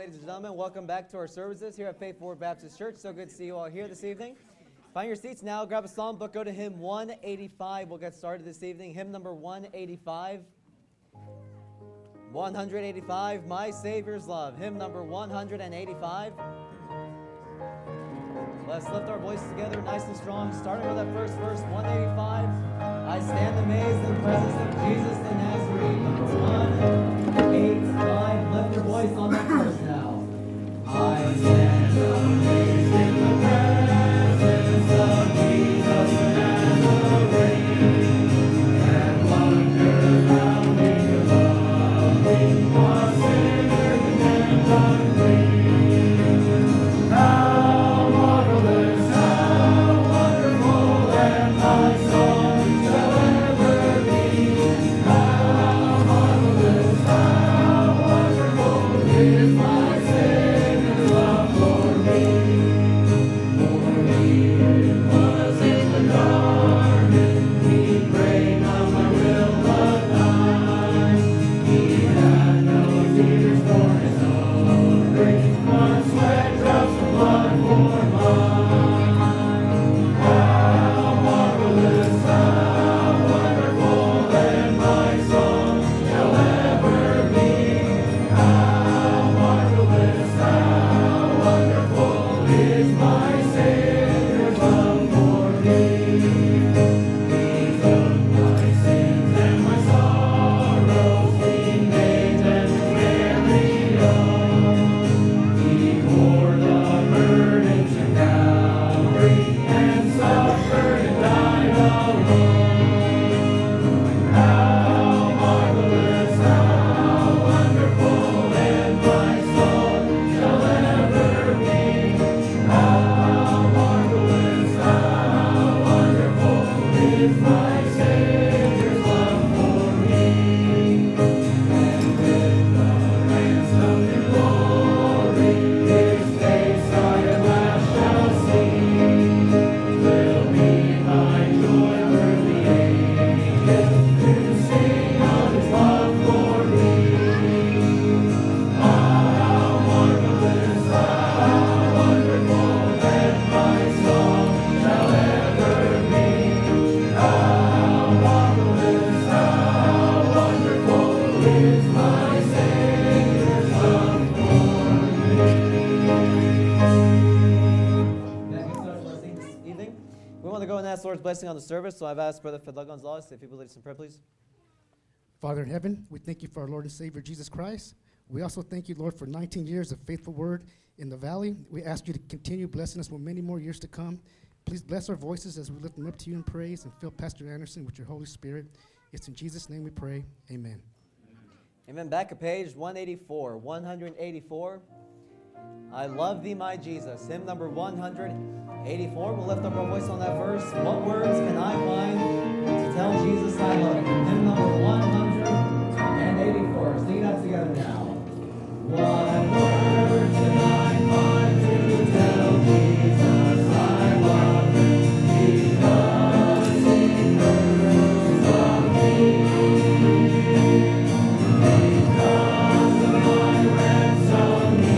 ladies and gentlemen. Welcome back to our services here at Faith Forward Baptist Church. So good to see you all here this evening. Find your seats now. Grab a psalm book. Go to hymn 185. We'll get started this evening. Hymn number 185. 185, My Savior's Love. Hymn number 185. Let's lift our voices together nice and strong, starting with that first verse, 185. I stand amazed in the presence of Jesus the Nazarene. Number 185. Lift your voice on that verse now. I stand amazed in the presence of Jesus the Nazarene, and wonder how he loved me, a sinner condemned unclean. Lord's blessing on the service, so I've asked Brother Fidel Gonzalez if he would lead us in prayer, please. Father in heaven, we thank you for our Lord and Savior Jesus Christ. We also thank you, Lord, for 19 years of faithful word in the valley. We ask you to continue blessing us for many more years to come. Please bless our voices as we lift them up to you in praise, and fill Pastor Anderson with your Holy Spirit. It's in Jesus' name we pray. Amen. Amen. Back at page 184. 184. I love thee, my Jesus. Hymn number 184. We'll lift up our voice on that verse. What words can I find to tell Jesus I love him? Hymn number 184. Sing that together now. What words can I find to tell Jesus I love him? Because he first loved me. Because of my ransom, he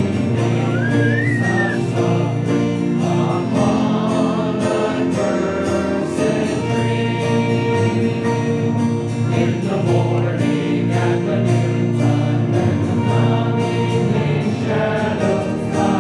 morning at the noontime, and the coming shadows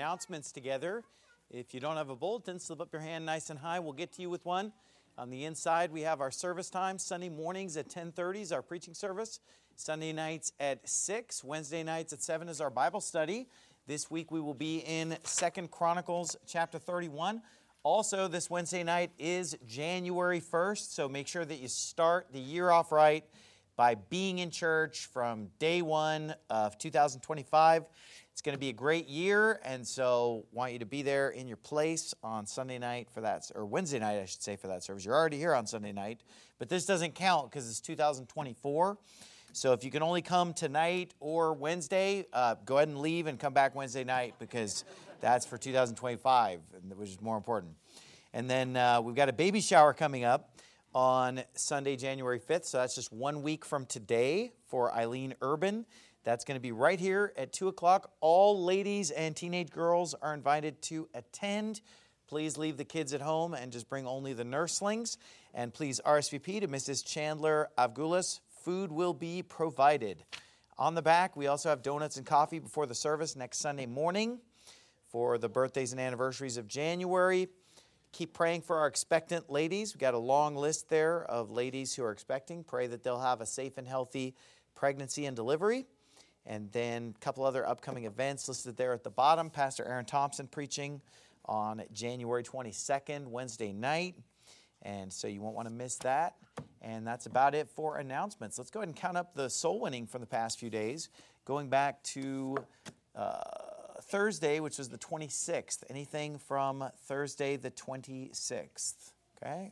announcements together. If you don't have a bulletin, slip up your hand nice and high. We'll get to you with one. On the inside, we have our service time. Sunday mornings at 10:30 is our preaching service. Sunday nights at 6. Wednesday nights at 7 is our Bible study. This week we will be in 2 Chronicles chapter 31. Also, this Wednesday night is January 1st, so make sure that you start the year off right by being in church from day one of 2025. It's going to be a great year, and so want you to be there in your place on Sunday night for that, or Wednesday night, I should say, for that service. You're already here on Sunday night, but this doesn't count because it's 2024. So if you can only come tonight or Wednesday, go ahead and leave and come back Wednesday night because that's for 2025, which is more important. And then we've got a baby shower coming up on Sunday, January 5th. So that's just 1 week from today for Eileen Urban. That's going to be right here at 2 o'clock. All ladies and teenage girls are invited to attend. Please leave the kids at home and just bring only the nurslings. And please RSVP to Mrs. Chandler Avgulis. Food will be provided. On the back, we also have donuts and coffee before the service next Sunday morning for the birthdays and anniversaries of January. Keep praying for our expectant ladies. We've got a long list there of ladies who are expecting. Pray that they'll have a safe and healthy pregnancy and delivery. And then a couple other upcoming events listed there at the bottom. Pastor Aaron Thompson preaching on January 22nd, Wednesday night. And so you won't want to miss that. And that's about it for announcements. Let's go ahead and count up the soul winning from the past few days. Going back to Thursday, which was the 26th. Anything from Thursday the 26th? Okay.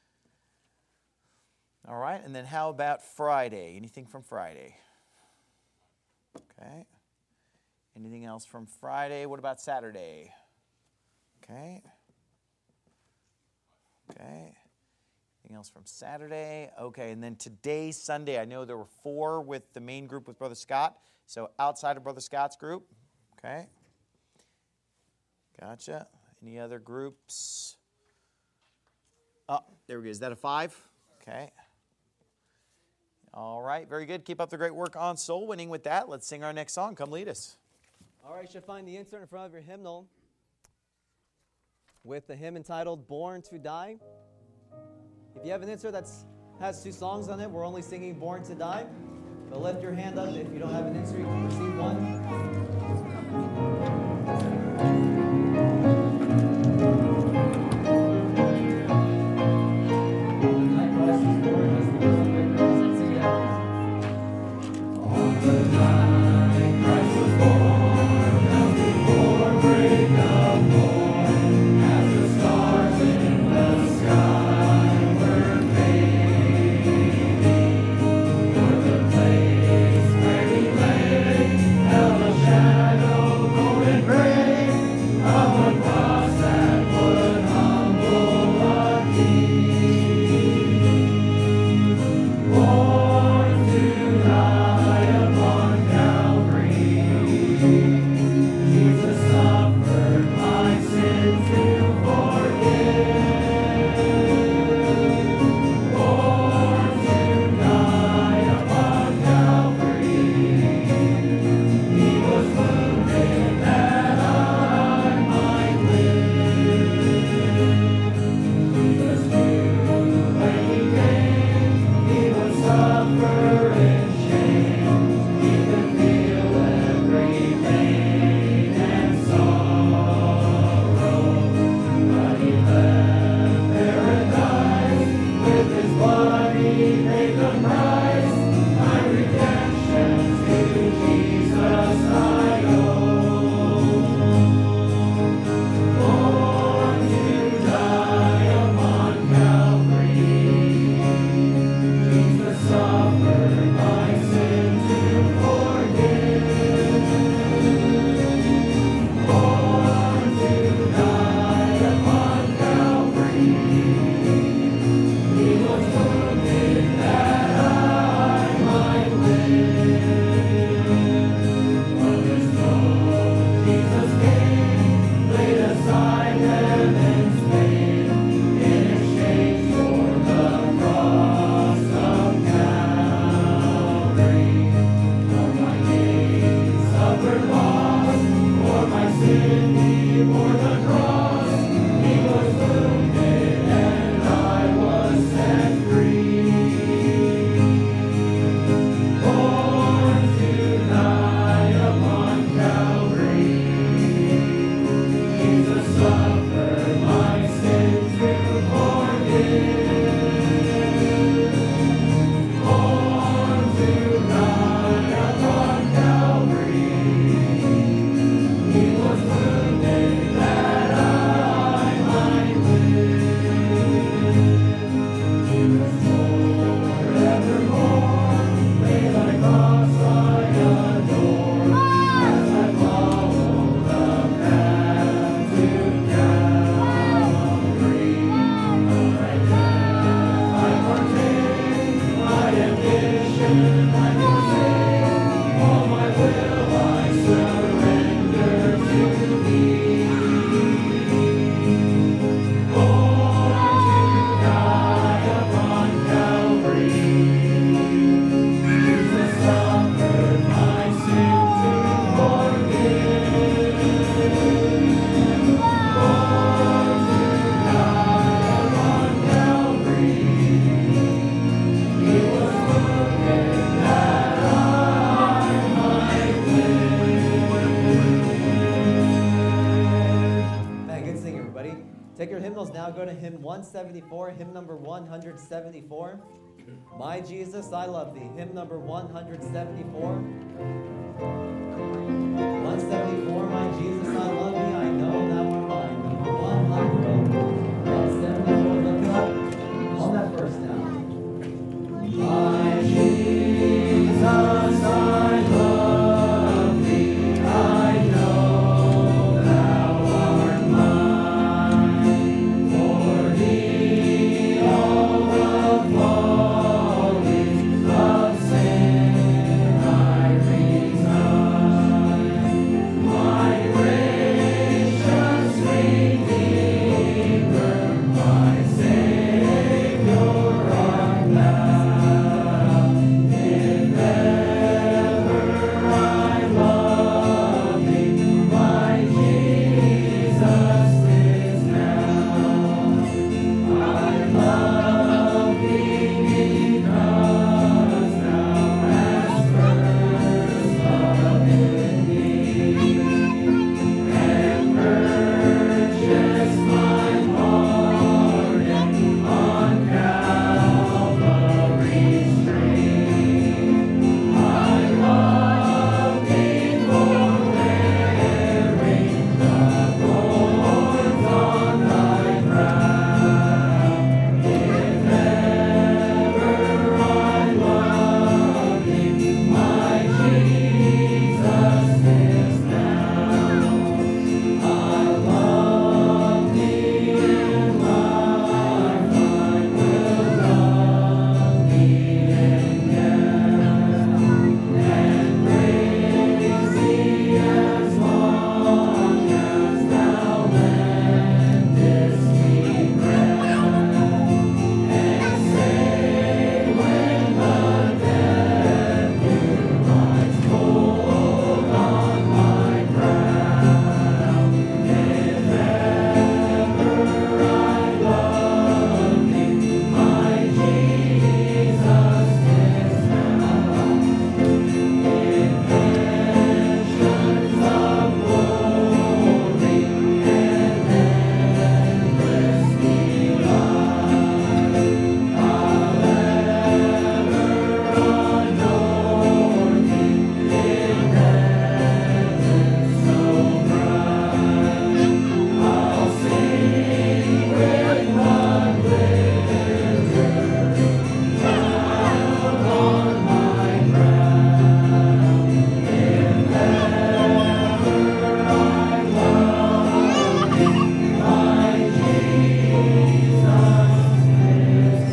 All right. And then how about Friday? Anything from Friday? Okay. Anything else from Friday? What about Saturday? Okay. Okay. Anything else from Saturday? Okay. And then today, Sunday, I know there were 4 with the main group with Brother Scott. So outside of Brother Scott's group. Okay. Gotcha. Any other groups? Oh, there we go. Is that a 5? Okay. All right, very good. Keep up the great work on soul winning. With that, let's sing our next song. Come lead us. All right, you should find the insert in front of your hymnal with the hymn entitled Born to Die. If you have an insert that has 2 songs on it, we're only singing Born to Die. But lift your hand up if you don't have an insert, you can receive one. Shadow, golden Take your hymnals now. Go to hymn 174, hymn number 174. My Jesus, I love thee. Hymn number 174. 174, my Jesus, I love thee. I know thou art mine. Number 174. Look it up. On that verse now. My Jesus, I love thee. I know thou art mine. For thee all the follies of sin I resign. My gracious Redeemer, my Savior art thou. If ever I love thee, my Jesus is now. I love thee because thou hast first loved me and purchased my pardon on Calvary's tree. I love thee for wearing the thorns on thy crown. If ever I love thee, my Jesus is now. I love thee in life, I will love thee in death, and praise thee as long as thou lendest me breath, and say when the death lies cold on my crown, if ever I love thee, my Jesus is now. In pensions of glory and endless delight, I'll ever adore thee in heaven so bright. I'll sing with one wizard down on my crown. If ever I love thee, my Jesus is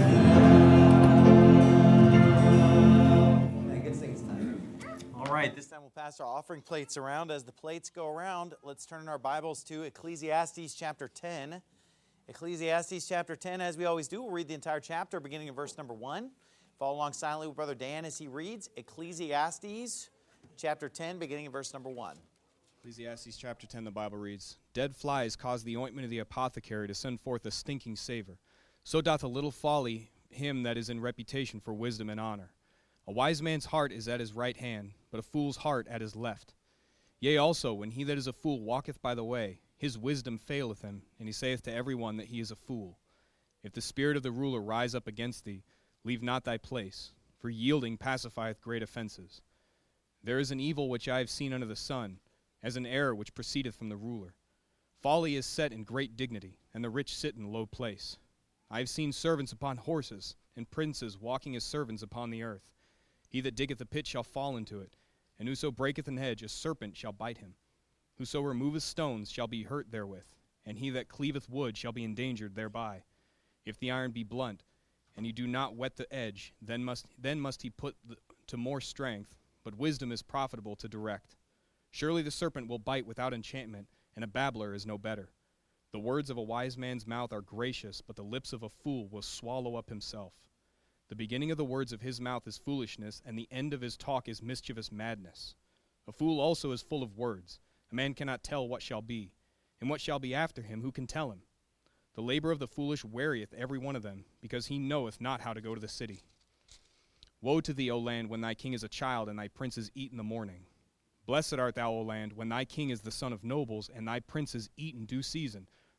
now. And good singing time. All right, this time we'll pass our offering plates around. As the plates go around, let's turn our Bibles to Ecclesiastes chapter 10. Ecclesiastes chapter 10, as we always do, we'll read the entire chapter beginning in verse number 1. Follow along silently with Brother Dan as he reads Ecclesiastes chapter 10, beginning in verse number 1. Ecclesiastes chapter 10, the Bible reads, Dead flies cause the ointment of the apothecary to send forth a stinking savor. So doth a little folly him that is in reputation for wisdom and honor. A wise man's heart is at his right hand, but a fool's heart at his left. Yea, also, when he that is a fool walketh by the way, his wisdom faileth him, and he saith to every one that he is a fool. If the spirit of the ruler rise up against thee, leave not thy place, for yielding pacifieth great offenses. There is an evil which I have seen under the sun, as an error which proceedeth from the ruler. Folly is set in great dignity, and the rich sit in low place. I have seen servants upon horses, and princes walking as servants upon the earth. He that diggeth a pit shall fall into it, and whoso breaketh an hedge, a serpent shall bite him. Whoso removeth stones shall be hurt therewith, and he that cleaveth wood shall be endangered thereby. If the iron be blunt, and he do not whet the edge, then must he put to more strength, but wisdom is profitable to direct. Surely the serpent will bite without enchantment, and a babbler is no better. The words of a wise man's mouth are gracious, but the lips of a fool will swallow up himself. The beginning of the words of his mouth is foolishness, and the end of his talk is mischievous madness. A fool also is full of words. A man cannot tell what shall be. And what shall be after him, who can tell him? The labor of the foolish wearieth every one of them, because he knoweth not how to go to the city. Woe to thee, O land, when thy king is a child, and thy princes eat in the morning. Blessed art thou, O land, when thy king is the son of nobles, and thy princes eat in due season.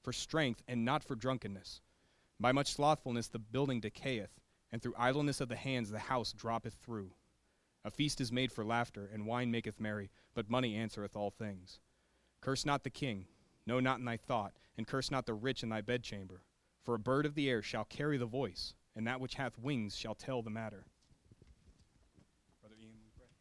for strength and not for drunkenness. By much slothfulness the building decayeth, and through idleness of the hands the house droppeth through. A feast is made for laughter, and wine maketh merry, but money answereth all things. Curse not the king, no, not in thy thought, and curse not the rich in thy bedchamber. For a bird of the air shall carry the voice, and that which hath wings shall tell the matter. Brother Ian, we pray.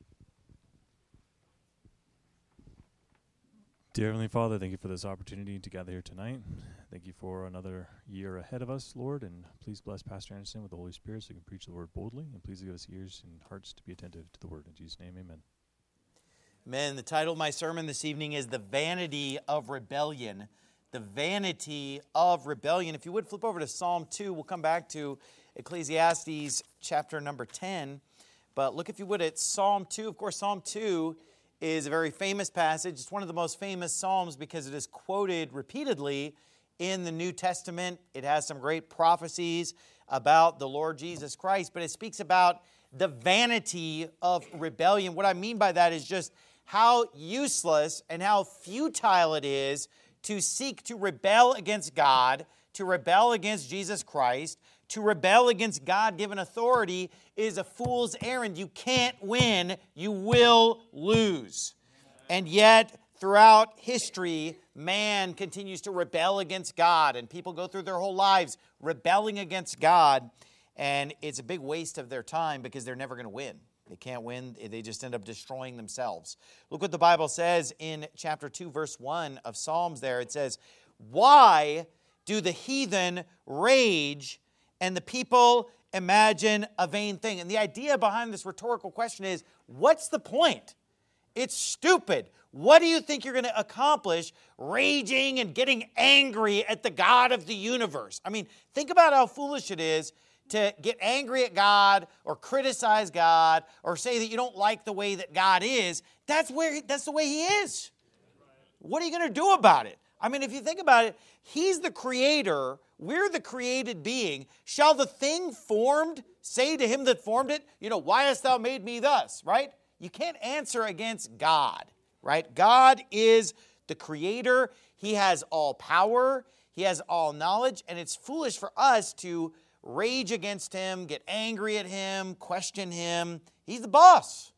Dear Heavenly Father, thank you for this opportunity to gather here tonight. Thank you for another year ahead of us, Lord, and please bless Pastor Anderson with the Holy Spirit so he can preach the word boldly, and please give us ears and hearts to be attentive to the word. In Jesus' name, amen. Amen. The title of my sermon this evening is The Vanity of Rebellion. The Vanity of Rebellion. If you would flip over to Psalm 2, we'll come back to Ecclesiastes chapter number 10. But look, if you would, at Psalm 2. Of course, Psalm 2 is a very famous passage. It's one of the most famous Psalms because it is quoted repeatedly in the New Testament. It has some great prophecies about the Lord Jesus Christ, but it speaks about the vanity of rebellion. What I mean by that is just how useless and how futile it is to seek to rebel against God, to rebel against Jesus Christ, to rebel against God-given authority is a fool's errand. You can't win, you will lose. And yet, throughout history, man continues to rebel against God, and people go through their whole lives rebelling against God, and it's a big waste of their time because they're never going to win. They can't win. They just end up destroying themselves. Look what the Bible says in chapter 2, verse 1 of Psalms there. It says, "Why do the heathen rage and the people imagine a vain thing?" And the idea behind this rhetorical question is, what's the point? It's stupid. What do you think you're going to accomplish raging and getting angry at the God of the universe? I mean, think about how foolish it is to get angry at God or criticize God or say that you don't like the way that God is. That's the way He is. What are you going to do about it? I mean, if you think about it, He's the creator. We're the created being. Shall the thing formed say to him that formed it, why hast thou made me thus, right? You can't answer against God, right? God is the creator. He has all power. He has all knowledge. And it's foolish for us to rage against Him, get angry at Him, question Him. He's the boss.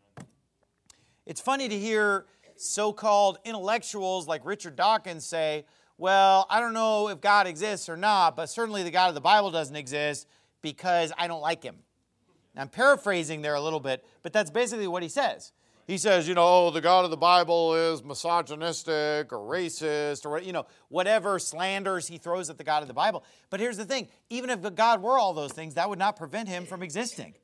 It's funny to hear so-called intellectuals like Richard Dawkins say, well, I don't know if God exists or not, but certainly the God of the Bible doesn't exist because I don't like Him. Now, I'm paraphrasing there a little bit, but that's basically what he says. He says, the God of the Bible is misogynistic or racist or, whatever slanders he throws at the God of the Bible. But here's the thing. Even if God were all those things, that would not prevent Him from existing.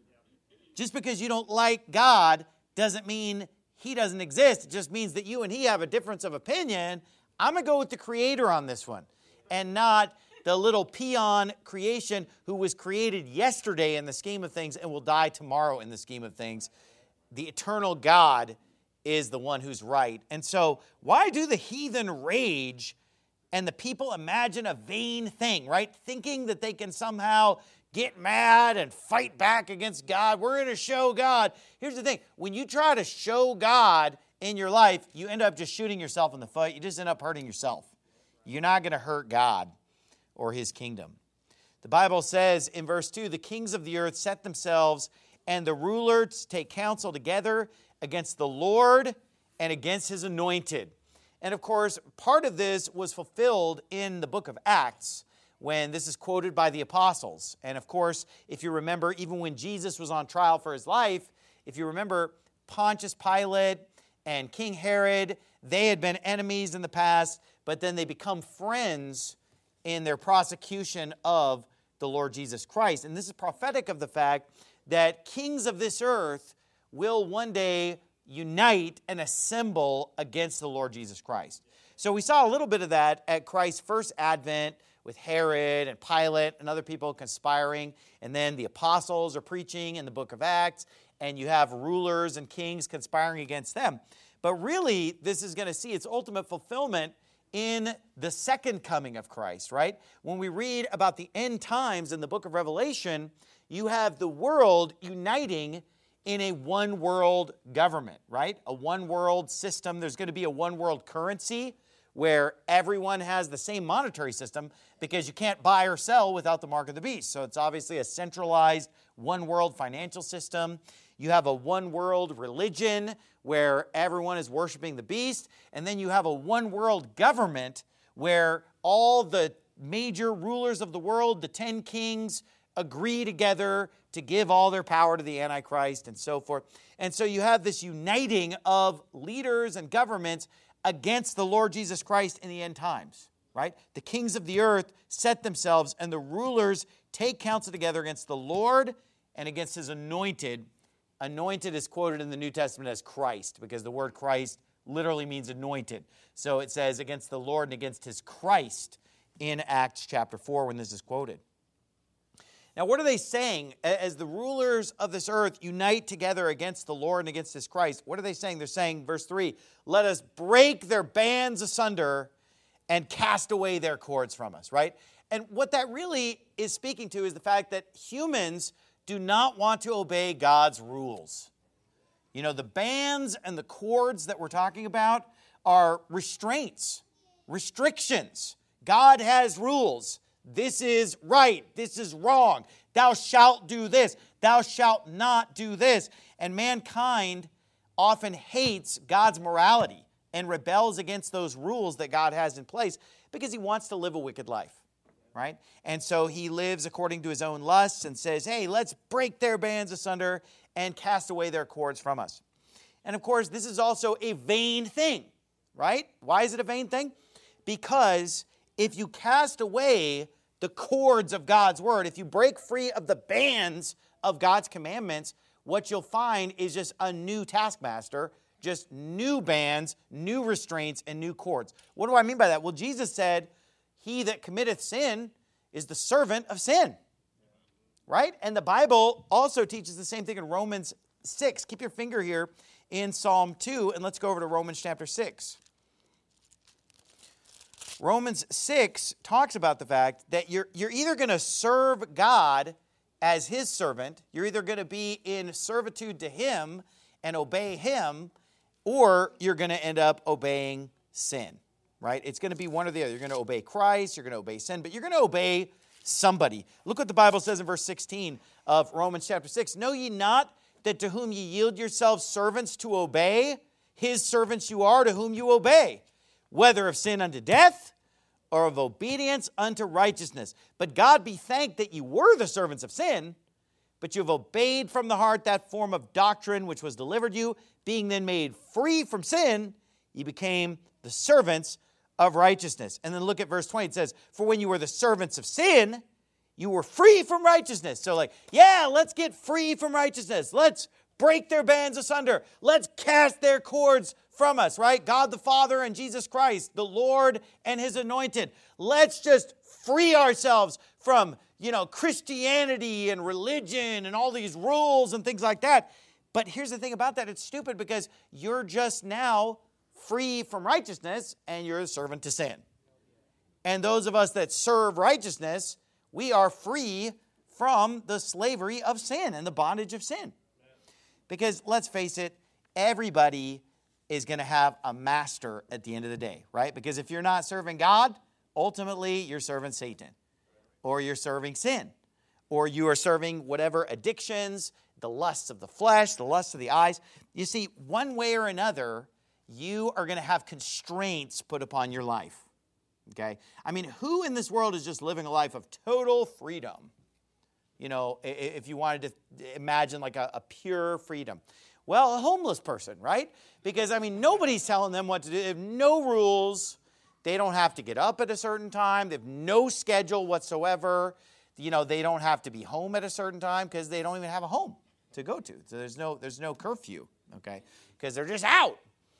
Just because you don't like God doesn't mean He doesn't exist. It just means that you and He have a difference of opinion. I'm going to go with the Creator on this one and not the little peon creation who was created yesterday in the scheme of things and will die tomorrow in the scheme of things. The eternal God is the one who's right. And so why do the heathen rage and the people imagine a vain thing, right? Thinking that they can somehow get mad and fight back against God. We're going to show God. Here's the thing. When you try to show God in your life, you end up just shooting yourself in the foot. You just end up hurting yourself. You're not going to hurt God or His kingdom. The Bible says in verse 2, the kings of the earth set themselves and the rulers take counsel together against the Lord and against His anointed. And of course, part of this was fulfilled in the book of Acts when this is quoted by the apostles. And of course, if you remember, even when Jesus was on trial for His life, if you remember Pontius Pilate and King Herod, they had been enemies in the past, but then they become friends in their prosecution of the Lord Jesus Christ. And this is prophetic of the fact that kings of this earth will one day unite and assemble against the Lord Jesus Christ. So we saw a little bit of that at Christ's first advent with Herod and Pilate and other people conspiring. And then the apostles are preaching in the book of Acts, and you have rulers and kings conspiring against them. But really, this is going to see its ultimate fulfillment in the second coming of Christ, right? When we read about the end times in the book of Revelation, you have the world uniting in a one-world government, right? A one-world system. There's going to be a one-world currency where everyone has the same monetary system because you can't buy or sell without the mark of the beast. So it's obviously a centralized one world financial system. You have a one world religion where everyone is worshiping the beast. And then you have a one world government where all the major rulers of the world, the 10 kings, agree together to give all their power to the Antichrist and so forth. And so you have this uniting of leaders and governments against the Lord Jesus Christ in the end times, right? The kings of the earth set themselves, and the rulers take counsel together against the Lord and against his anointed. Anointed is quoted in the New Testament as Christ, because the word Christ literally means anointed. So it says against the Lord and against his Christ in Acts chapter 4 when this is quoted. Now, what are they saying as the rulers of this earth unite together against the Lord and against his Christ? What are they saying? They're saying, verse 3, let us break their bands asunder and cast away their cords from us, right? And what that really is speaking to is the fact that humans do not want to obey God's rules. You know, the bands and the cords that we're talking about are restraints, restrictions. God has rules. This is right. This is wrong. Thou shalt do this. Thou shalt not do this. And mankind often hates God's morality and rebels against those rules that God has in place because he wants to live a wicked life, right? And so he lives according to his own lusts and says, hey, let's break their bands asunder and cast away their cords from us. And of course, this is also a vain thing, right? Why is it a vain thing? Because if you cast away the cords of God's word, if you break free of the bands of God's commandments, what you'll find is just a new taskmaster, just new bands, new restraints, and new cords. What do I mean by that? Well, Jesus said, he that committeth sin is the servant of sin, right? And the Bible also teaches the same thing in Romans 6. Keep your finger here in Psalm 2, and let's go over to Romans chapter 6. Romans 6 talks about the fact that you're either going to serve God as his servant, you're either going to be in servitude to him and obey him, or you're going to end up obeying sin, right? It's going to be one or the other. You're going to obey Christ, you're going to obey sin, but you're going to obey somebody. Look what the Bible says in verse 16 of Romans chapter 6. Know ye not that to whom ye yield yourselves servants to obey, his servants you are to whom you obey, whether of sin unto death or of obedience unto righteousness. But God be thanked that you were the servants of sin, but you have obeyed from the heart that form of doctrine which was delivered you. Being then made free from sin, ye became the servants of righteousness. And then look at verse 20. It says, for when you were the servants of sin, you were free from righteousness. So let's get free from righteousness. Let's break their bands asunder. Let's cast their cords from us, right? God the Father and Jesus Christ, the Lord and his anointed. Let's just free ourselves from, Christianity and religion and all these rules and things like that. But here's the thing about that. It's stupid because you're just now free from righteousness and you're a servant to sin. And those of us that serve righteousness, we are free from the slavery of sin and the bondage of sin. Because let's face it, everybody is going to have a master at the end of the day, right? Because if you're not serving God, ultimately you're serving Satan, or you're serving sin, or you are serving whatever addictions, the lusts of the flesh, the lusts of the eyes. You see, one way or another, you are going to have constraints put upon your life, okay? I mean, who in this world is just living a life of total freedom? If you wanted to imagine like a pure freedom. Well, a homeless person, right? Because, nobody's telling them what to do. They have no rules. They don't have to get up at a certain time. They have no schedule whatsoever. They don't have to be home at a certain time because they don't even have a home to go to. So there's no curfew, okay? Because they're just out.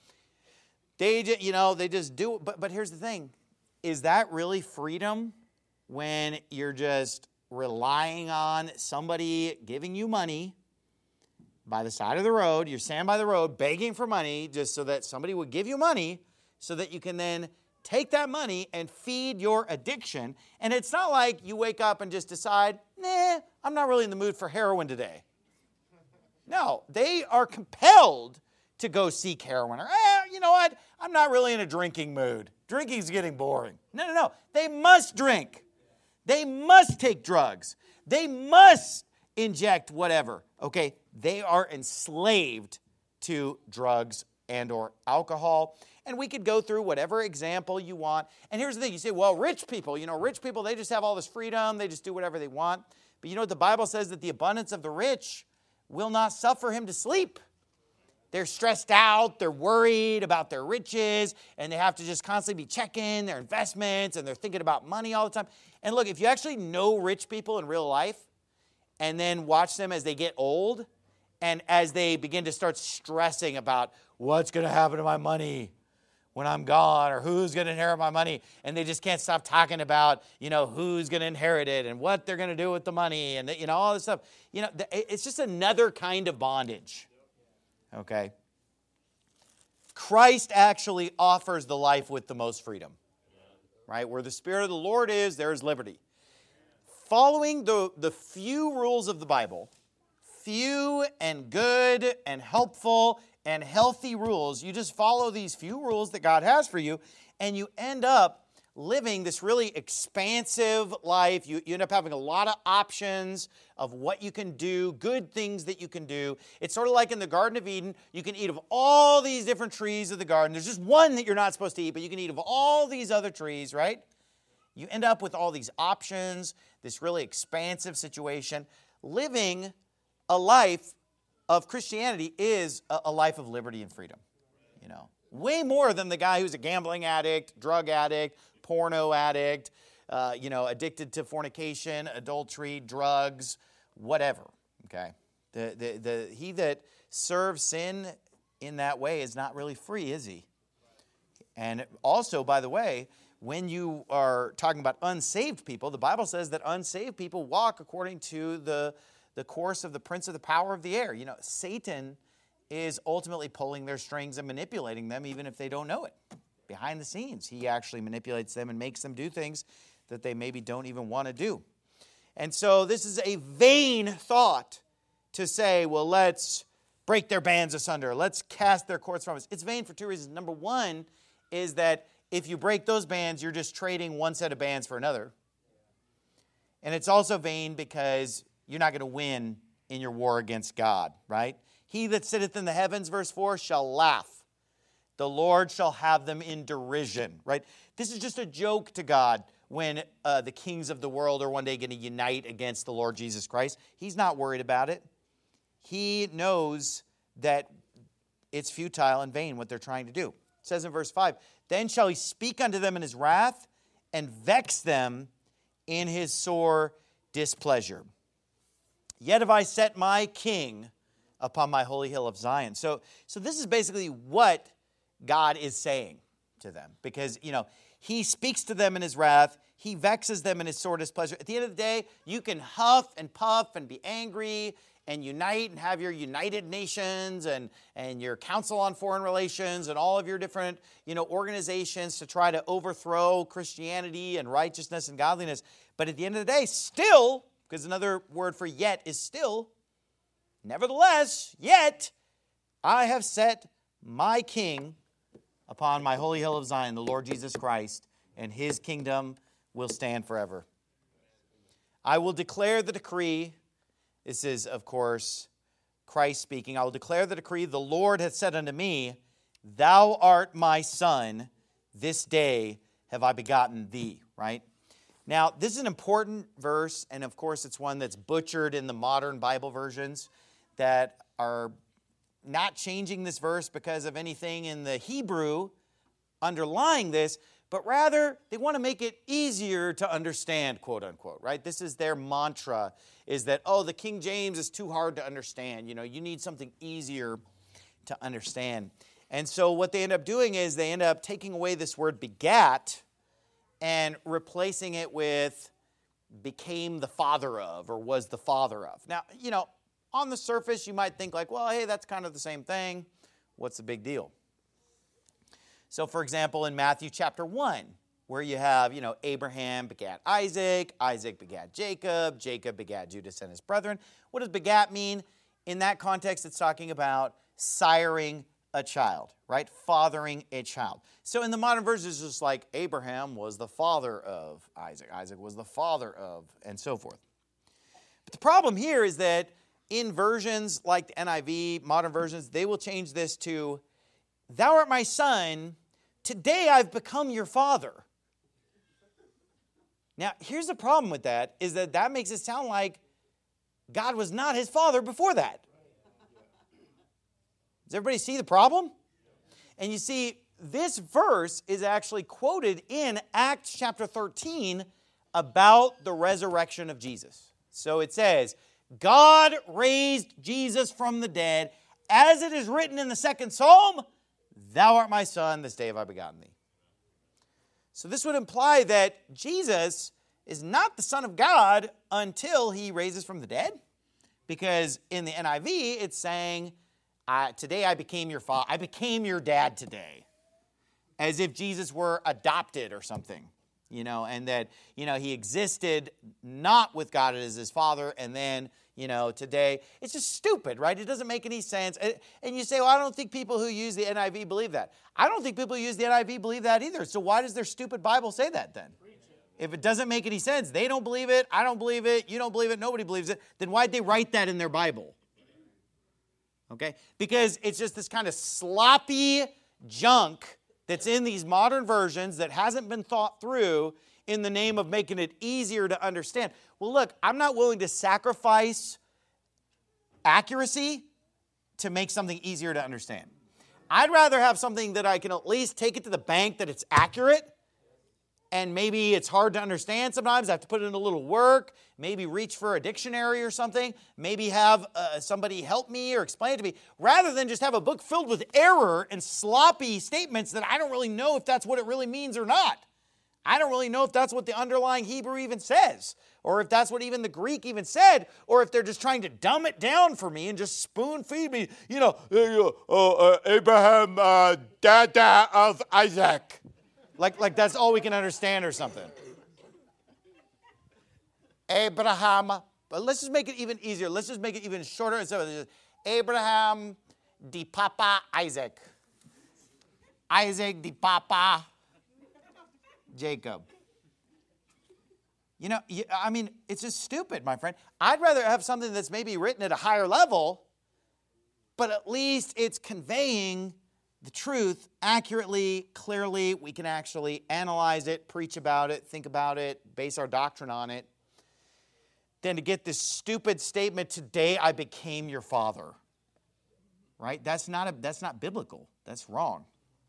They just do it. But here's the thing. Is that really freedom when you're just relying on somebody giving you money by the side of the road? You're standing by the road begging for money just so that somebody would give you money so that you can then take that money and feed your addiction. And it's not like you wake up and just decide, I'm not really in the mood for heroin today. No, they are compelled to go seek heroin. Or, you know what? I'm not really in a drinking mood. Drinking's getting boring. No. They must drink. They must take drugs. They must inject whatever. Okay? They are enslaved to drugs and or alcohol. And we could go through whatever example you want. And here's the thing. You say, well, rich people, they just have all this freedom. They just do whatever they want. But you know what the Bible says? That the abundance of the rich will not suffer him to sleep. They're stressed out. They're worried about their riches. And they have to just constantly be checking their investments. And they're thinking about money all the time. And look, if you actually know rich people in real life and then watch them as they get old and as they begin to start stressing about what's going to happen to my money when I'm gone, or who's going to inherit my money, and they just can't stop talking about, who's going to inherit it and what they're going to do with the money and, all this stuff. It's just another kind of bondage, okay? Christ actually offers the life with the most freedom, right? Where the Spirit of the Lord is, there is liberty. Following the few rules of the Bible, few and good and helpful and healthy rules, you just follow these few rules that God has for you, and you end up living this really expansive life. You end up having a lot of options of what you can do, good things that you can do. It's sort of like in the Garden of Eden. You can eat of all these different trees of the garden. There's just one that you're not supposed to eat, but you can eat of all these other trees, right? You end up with all these options, this really expansive situation. Living a life of Christianity is a life of liberty and freedom, way more than the guy who's a gambling addict, drug addict, porno addict, addicted to fornication, adultery, drugs, whatever, okay? He that serves sin in that way is not really free, is he? And also, by the way, when you are talking about unsaved people, the Bible says that unsaved people walk according to the course of the prince of the power of the air. Satan is ultimately pulling their strings and manipulating them even if they don't know it. Behind the scenes, he actually manipulates them and makes them do things that they maybe don't even want to do. And so this is a vain thought to say, well, let's break their bands asunder. Let's cast their cords from us. It's vain for two reasons. Number one is that if you break those bands, you're just trading one set of bands for another. And it's also vain because you're not going to win in your war against God, right? He that sitteth in the heavens, verse 4, shall laugh. The Lord shall have them in derision, right? This is just a joke to God when the kings of the world are one day going to unite against the Lord Jesus Christ. He's not worried about it. He knows that it's futile and vain what they're trying to do. It says in verse 5, then shall he speak unto them in his wrath and vex them in his sore displeasure. Yet have I set my king upon my holy hill of Zion. So this is basically what God is saying to them. Because, he speaks to them in his wrath. He vexes them in his sore displeasure. At the end of the day, you can huff and puff and be angry and unite and have your United Nations and your Council on Foreign Relations and all of your different, organizations to try to overthrow Christianity and righteousness and godliness. But at the end of the day, still, because another word for yet is still, nevertheless, yet, I have set my king upon my holy hill of Zion, the Lord Jesus Christ, and his kingdom will stand forever. I will declare the decree. This is, of course, Christ speaking. I will declare the decree. The Lord hath said unto me, thou art my son. This day have I begotten thee, right? Now, this is an important verse, and of course, it's one that's butchered in the modern Bible versions that are not changing this verse because of anything in the Hebrew underlying this, but rather they want to make it easier to understand, quote unquote, right? This is their mantra, is that, the King James is too hard to understand. You need something easier to understand. And so what they end up doing is they end up taking away this word begat and replacing it with became the father of or was the father of. Now, on the surface, you might think like, well, hey, that's kind of the same thing. What's the big deal? So, for example, in Matthew chapter 1, where you have, Abraham begat Isaac, Isaac begat Jacob, Jacob begat Judas and his brethren. What does begat mean? In that context, it's talking about siring a child, right? Fathering a child. So in the modern version, it's just like Abraham was the father of Isaac. Isaac was the father of, and so forth. But the problem here is that in versions like the NIV, modern versions, they will change this to, thou art my son, today I've become your father. Now, here's the problem with that, is that that makes it sound like God was not his father before that. Does everybody see the problem? And you see, this verse is actually quoted in Acts chapter 13 about the resurrection of Jesus. So it says, God raised Jesus from the dead, as it is written in the second Psalm, thou art my son, this day have I begotten thee. So this would imply that Jesus is not the Son of God until he raises from the dead. Because in the NIV, it's saying, today I became your father. I became your dad today. As if Jesus were adopted or something. And that, he existed not with God as his father, and then, today. It's just stupid, right? It doesn't make any sense. And you say, well, I don't think people who use the NIV believe that. I don't think people who use the NIV believe that either. So why does their stupid Bible say that then? If it doesn't make any sense, they don't believe it, I don't believe it, you don't believe it, nobody believes it, then why'd they write that in their Bible? Okay? Because it's just this kind of sloppy junk that's in these modern versions that hasn't been thought through in the name of making it easier to understand. Well, look, I'm not willing to sacrifice accuracy to make something easier to understand. I'd rather have something that I can at least take it to the bank that it's accurate, and maybe it's hard to understand sometimes. I have to put in a little work, maybe reach for a dictionary or something, maybe have somebody help me or explain it to me, rather than just have a book filled with error and sloppy statements that I don't really know if that's what it really means or not. I don't really know if that's what the underlying Hebrew even says, or if that's what even the Greek even said, or if they're just trying to dumb it down for me and just spoon feed me, Abraham, dada of Isaac. Like that's all we can understand or something. Abraham, but let's just make it even easier. Let's just make it even shorter. And so Abraham di Papa Isaac. Isaac di Papa Jacob. It's just stupid, my friend. I'd rather have something that's maybe written at a higher level, but at least it's conveying the truth accurately, clearly. We can actually analyze it, preach about it, think about it, base our doctrine on it, than to get this stupid statement, today I became your father. Right? That's not biblical. That's wrong.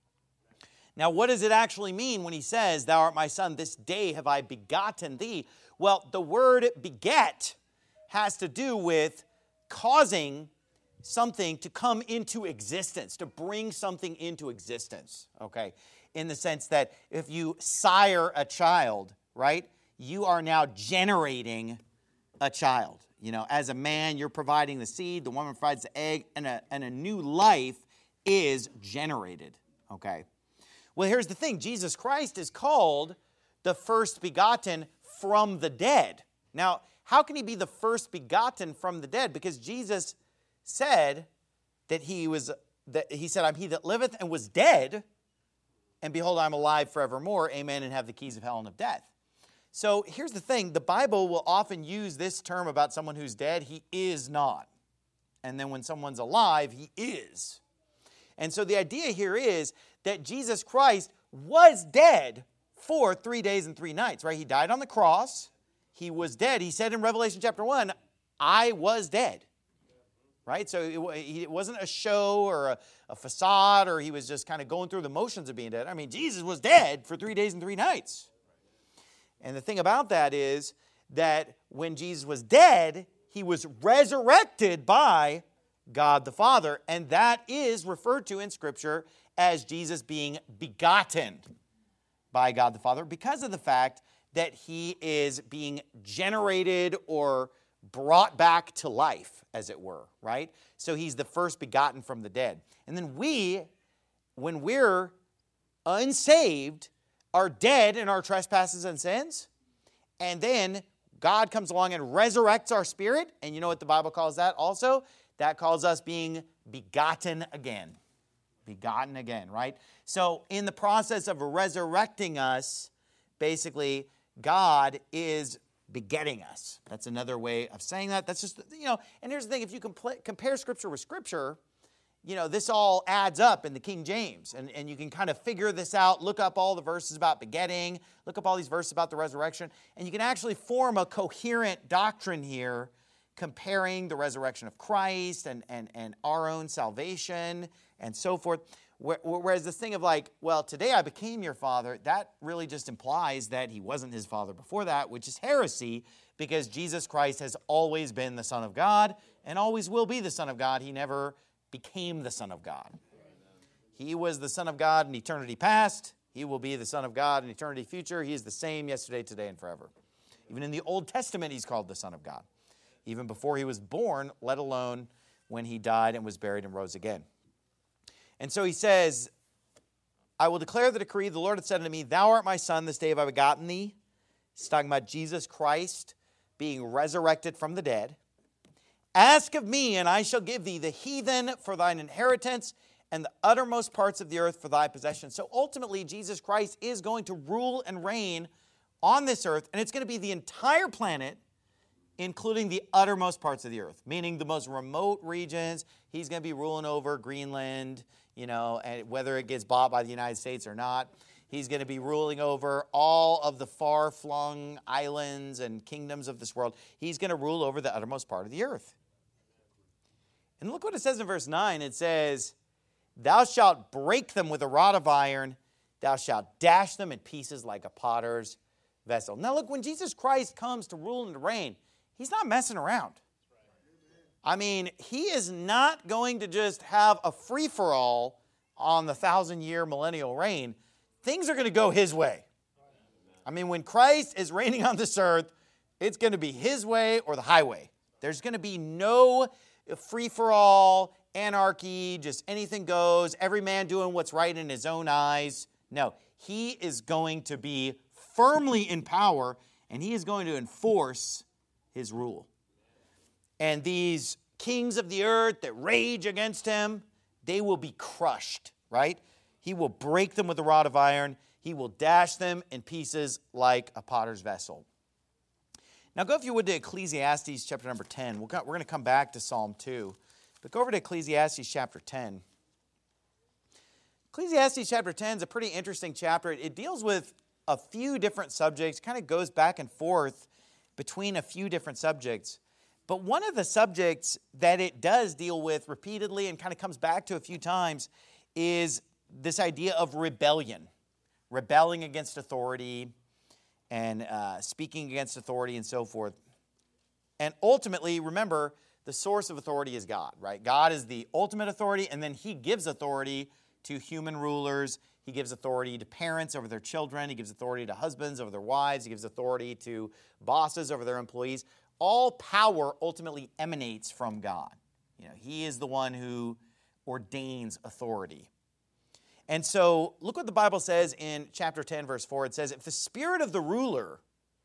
Now, what does it actually mean when he says, thou art my son, this day have I begotten thee? Well, the word beget has to do with causing something to come into existence, to bring something into existence, okay? In the sense that if you sire a child, right, you are now generating a child. As a man, you're providing the seed, the woman provides the egg, and a new life is generated, okay? Well, here's the thing. Jesus Christ is called the first begotten from the dead. Now, how can he be the first begotten from the dead? Because Jesus said that he said, I'm he that liveth and was dead, and behold, I'm alive forevermore, amen, and have the keys of hell and of death. So here's the thing. The Bible will often use this term about someone who's dead, he is not. And then when someone's alive, he is. And so the idea here is that Jesus Christ was dead for 3 days and 3 nights, right? He died on the cross. He was dead. He said in Revelation chapter 1, I was dead. Right? So it wasn't a show or a facade, or he was just kind of going through the motions of being dead. I mean, Jesus was dead for 3 days and 3 nights. And the thing about that is that when Jesus was dead, he was resurrected by God the Father. And that is referred to in Scripture as Jesus being begotten by God the Father because of the fact that he is being generated or brought back to life, as it were, right? So he's the first begotten from the dead. And then we, when we're unsaved, are dead in our trespasses and sins. And then God comes along and resurrects our spirit. And you know what the Bible calls that also? That calls us being begotten again. Begotten again, right? So in the process of resurrecting us, basically, God is begetting us. That's another way of saying that. That's just, and here's the thing. If you compare Scripture with Scripture, this all adds up in the King James. And you can kind of figure this out, look up all the verses about begetting, look up all these verses about the resurrection, and you can actually form a coherent doctrine here comparing the resurrection of Christ and our own salvation and so forth. Whereas this thing of like, well, today I became your father, that really just implies that he wasn't his father before that, which is heresy, because Jesus Christ has always been the Son of God and always will be the Son of God. He never became the Son of God. He was the Son of God in eternity past. He will be the Son of God in eternity future. He is the same yesterday, today, and forever. Even in the Old Testament, he's called the Son of God. Even before he was born, let alone when he died and was buried and rose again. And so he says, I will declare the decree. The Lord hath said unto me, thou art my son, this day have I begotten thee. He's talking about Jesus Christ being resurrected from the dead. Ask of me, and I shall give thee the heathen for thine inheritance, and the uttermost parts of the earth for thy possession. So ultimately, Jesus Christ is going to rule and reign on this earth, and it's going to be the entire planet, including the uttermost parts of the earth, meaning the most remote regions. He's going to be ruling over Greenland, and whether it gets bought by the United States or not. He's going to be ruling over all of the far-flung islands and kingdoms of this world. He's going to rule over the uttermost part of the earth. And look what it says in verse 9. It says, thou shalt break them with a rod of iron. Thou shalt dash them in pieces like a potter's vessel. Now look, when Jesus Christ comes to rule and to reign, he's not messing around. I mean, he is not going to just have a free-for-all on the 1,000-year millennial reign. Things are going to go his way. I mean, when Christ is reigning on this earth, it's going to be his way or the highway. There's going to be no free-for-all, anarchy, just anything goes, every man doing what's right in his own eyes. No, he is going to be firmly in power, and he is going to enforce his rule. And these kings of the earth that rage against him, they will be crushed, right? He will break them with a rod of iron. He will dash them in pieces like a potter's vessel. Now go, if you would, to Ecclesiastes chapter number 10. We're going to come back to Psalm 2. But go over to Ecclesiastes chapter 10. Ecclesiastes chapter 10 is a pretty interesting chapter. It deals with a few different subjects, kind of goes back and forth between a few different subjects. But one of the subjects that it does deal with repeatedly and kind of comes back to a few times is this idea of rebellion. Rebelling against authority and speaking against authority and so forth. And ultimately, remember, the source of authority is God, right? God is the ultimate authority, and then he gives authority to human rulers. He gives authority to parents over their children. He gives authority to husbands over their wives. He gives authority to bosses over their employees. All power ultimately emanates from God. He is the one who ordains authority. And so look what the Bible says in chapter 10, verse 4. It says, if the spirit of the ruler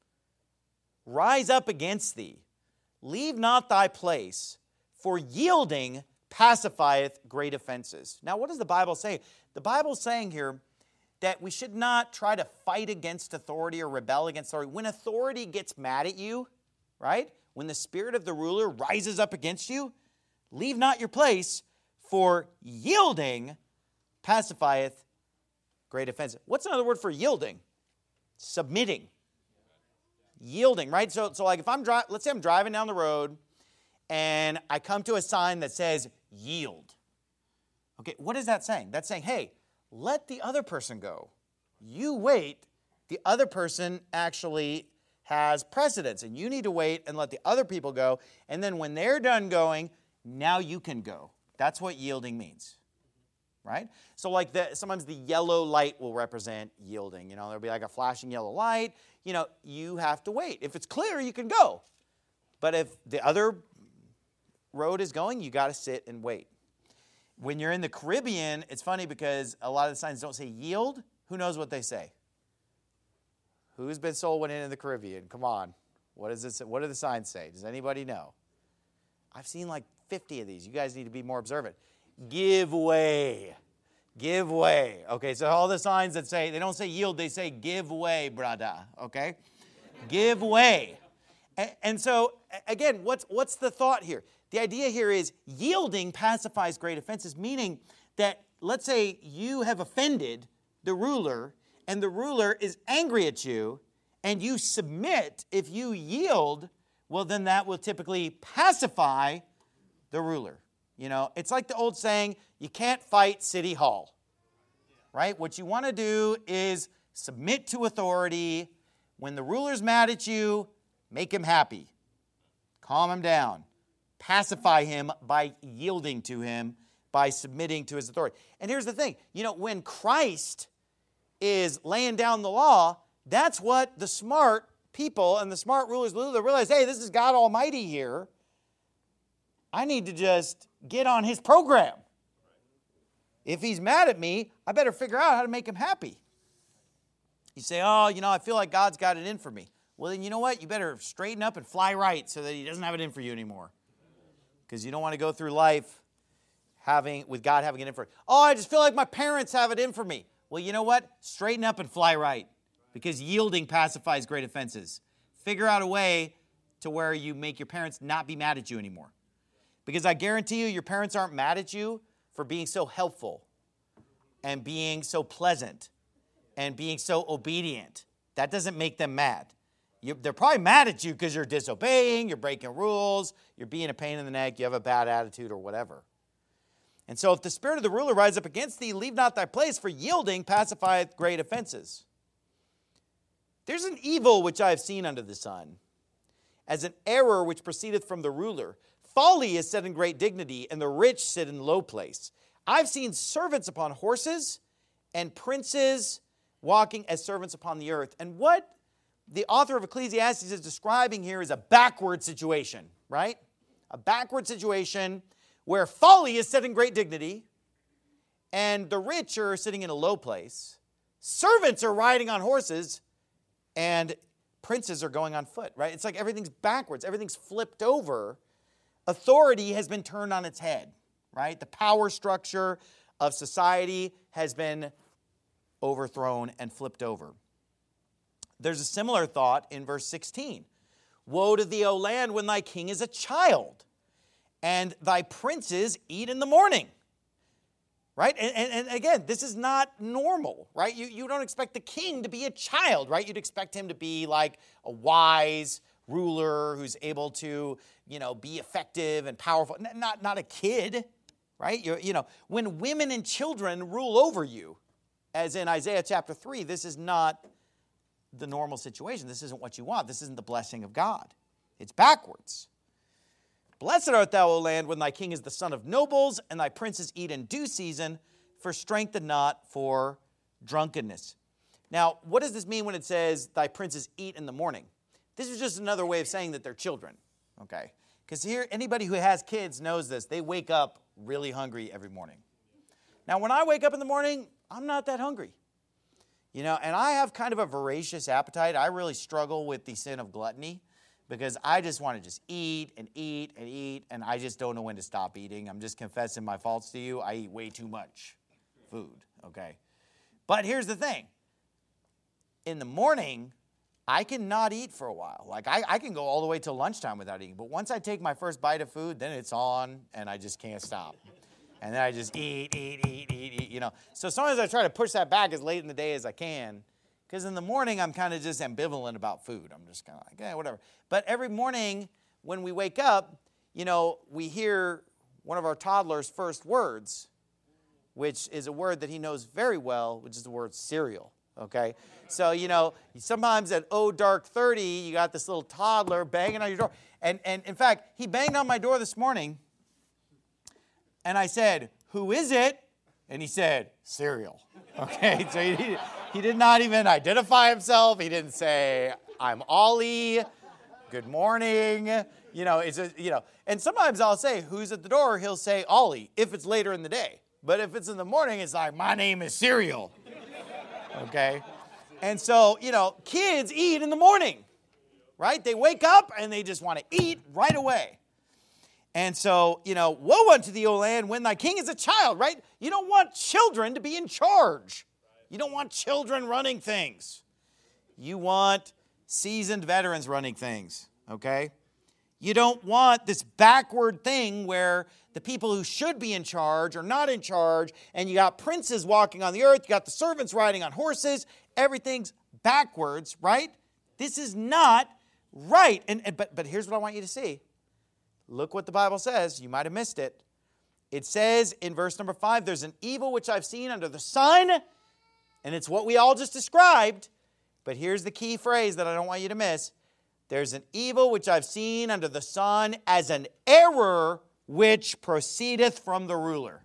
rise up against thee, leave not thy place, for yielding pacifieth great offenses. Now, what does the Bible say? The Bible's saying here that we should not try to fight against authority or rebel against authority. When authority gets mad at you, right? When the spirit of the ruler rises up against you, leave not your place, for yielding pacifieth great offense. What's another word for yielding? Submitting. Yielding, right? So like if let's say I'm driving down the road and I come to a sign that says yield. Okay, what is that saying? That's saying, hey, let the other person go. You wait. The other person actually has precedence, and you need to wait and let the other people go. And then when they're done going, now you can go. That's what yielding means. Right? So like sometimes the yellow light will represent yielding. There'll be like a flashing yellow light. You have to wait. If it's clear, you can go. But if the other road is going, you got to sit and wait. When you're in the Caribbean, it's funny because a lot of the signs don't say yield. Who knows what they say? Who's been soul winning in the Caribbean? Come on. What do the signs say? Does anybody know? I've seen like 50 of these. You guys need to be more observant. Give way. Give way. Okay, so all the signs that say, they don't say yield, they say give way, brother. Okay? Give way. And so, again, what's the thought here? The idea here is yielding pacifies great offenses, meaning that, let's say you have offended the ruler, and the ruler is angry at you, and you submit. If you yield, well, then that will typically pacify the ruler. You know, it's like the old saying, you can't fight City Hall, right? What you want to do is submit to authority. When the ruler's mad at you, make him happy. Calm him down. Pacify him by yielding to him, by submitting to his authority. And here's the thing. You know, when Christ is laying down the law, that's what the smart people and the smart rulers realize, hey, this is God Almighty here. I need to just get on his program. If he's mad at me, I better figure out how to make him happy. You say, oh, you know, I feel like God's got it in for me. Well, then you know what? You better straighten up and fly right so that he doesn't have it in for you anymore. Because you don't want to go through life with God having it in for you. Oh, I just feel like my parents have it in for me. Well, you know what? Straighten up and fly right. Because yielding pacifies great offenses. Figure out a way to where you make your parents not be mad at you anymore. Because I guarantee you, your parents aren't mad at you for being so helpful and being so pleasant and being so obedient. That doesn't make them mad. They're probably mad at you because you're disobeying, you're breaking rules, you're being a pain in the neck, you have a bad attitude or whatever. And so if the spirit of the ruler rise up against thee, leave not thy place, for yielding pacifieth great offenses. There's an evil which I have seen under the sun, as an error which proceedeth from the ruler. Folly is set in great dignity, and the rich sit in low place. I've seen servants upon horses, and princes walking as servants upon the earth. And what the author of Ecclesiastes is describing here is a backward situation, right? A backward situation where folly is set in great dignity, and the rich are sitting in a low place. Servants are riding on horses, and princes are going on foot, right? It's like everything's backwards. Everything's flipped over. Authority has been turned on its head, right? The power structure of society has been overthrown and flipped over. There's a similar thought in verse 16. Woe to thee, O land, when thy king is a child, and thy princes eat in the morning. Right? And again, this is not normal, right? You don't expect the king to be a child, right? You'd expect him to be like a wise ruler who's able to, be effective and powerful. Not a kid, right? When women and children rule over you, as in Isaiah chapter 3, this is not the normal situation. This isn't what you want. This isn't the blessing of God. It's backwards. Blessed art thou, O land, when thy king is the son of nobles, and thy princes eat in due season, for strength and not for drunkenness. Now, what does this mean when it says thy princes eat in the morning? This is just another way of saying that they're children, okay? Because here, anybody who has kids knows this. They wake up really hungry every morning. Now, when I wake up in the morning, I'm not that hungry. And I have kind of a voracious appetite. I really struggle with the sin of gluttony, because I just want to just eat and eat and eat, and I just don't know when to stop eating. I'm just confessing my faults to you. I eat way too much food, okay? But here's the thing. In the morning, I can not eat for a while. Like, I can go all the way till lunchtime without eating. But once I take my first bite of food, then it's on, and I just can't stop. And then I just eat. So sometimes I try to push that back as late in the day as I can. Because in the morning, I'm kind of just ambivalent about food. I'm just kind of like, whatever. But every morning when we wake up, we hear one of our toddler's first words, which is a word that he knows very well, which is the word cereal, okay? So, sometimes at dark 30, you got this little toddler banging on your door. And in fact, he banged on my door this morning, and I said, who is it? And he said, cereal. Okay, so he did not even identify himself. He didn't say, I'm Ollie. Good morning. And sometimes I'll say, who's at the door? He'll say, Ollie, if it's later in the day. But if it's in the morning, it's like, my name is Cereal. Okay? And so, kids eat in the morning, right? They wake up and they just want to eat right away. And so, woe unto thee, O land, when thy king is a child, right? You don't want children to be in charge. You don't want children running things. You want seasoned veterans running things, okay? You don't want this backward thing where the people who should be in charge are not in charge, and you got princes walking on the earth, you got the servants riding on horses, everything's backwards, right? This is not right. But here's what I want you to see. Look what the Bible says. You might have missed it. It says in verse number 5, there's an evil which I've seen under the sun, and it's what we all just described. But here's the key phrase that I don't want you to miss. There's an evil which I've seen under the sun as an error which proceedeth from the ruler.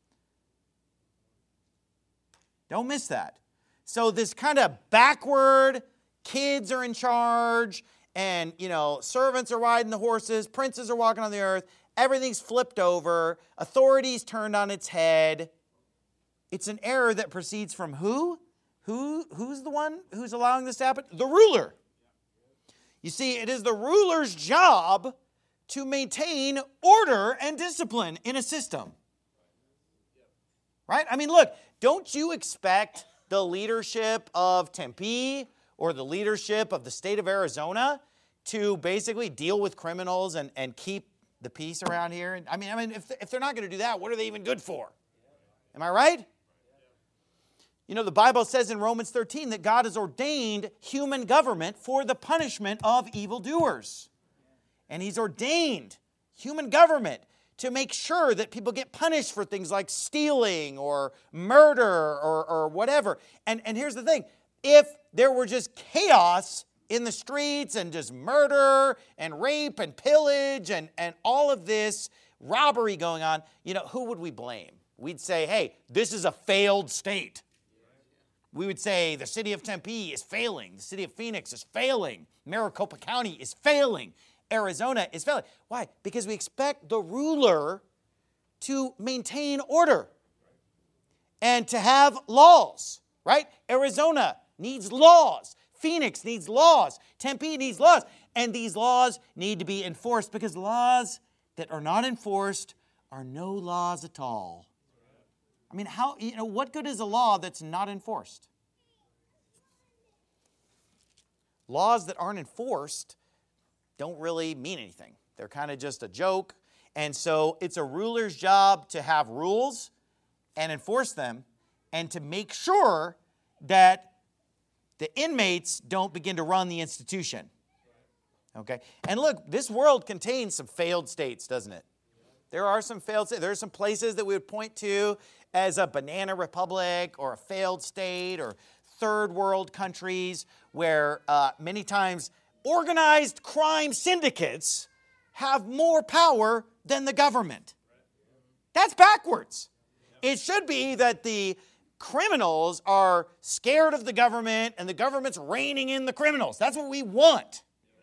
Don't miss that. So this kind of backward, kids are in charge, and, servants are riding the horses, princes are walking on the earth, everything's flipped over, authority's turned on its head. It's an error that proceeds from who? Who's the one who's allowing this to happen? The ruler. You see, it is the ruler's job to maintain order and discipline in a system. Right? I mean, look, don't you expect the leadership of Tempe or the leadership of the state of Arizona to basically deal with criminals and keep the peace around here? I mean, if they're not going to do that, what are they even good for? Am I right? The Bible says in Romans 13 that God has ordained human government for the punishment of evildoers. And He's ordained human government to make sure that people get punished for things like stealing or murder or whatever. And here's the thing. If there were just chaos in the streets and just murder and rape and pillage and all of this robbery going on, who would we blame? We'd say, hey, this is a failed state. We would say the city of Tempe is failing. The city of Phoenix is failing. Maricopa County is failing. Arizona is failing. Why? Because we expect the ruler to maintain order and to have laws, right? Arizona needs laws. Phoenix needs laws. Tempe needs laws. And these laws need to be enforced because laws that are not enforced are no laws at all. I mean, what good is a law that's not enforced? Laws that aren't enforced don't really mean anything. They're kind of just a joke. And so it's a ruler's job to have rules and enforce them and to make sure that the inmates don't begin to run the institution. Okay? And look, this world contains some failed states, doesn't it? There are some failed states. There are some places that we would point to as a banana republic or a failed state or third world countries where many times organized crime syndicates have more power than the government. That's backwards. It should be that the criminals are scared of the government and the government's reining in the criminals. That's what we want.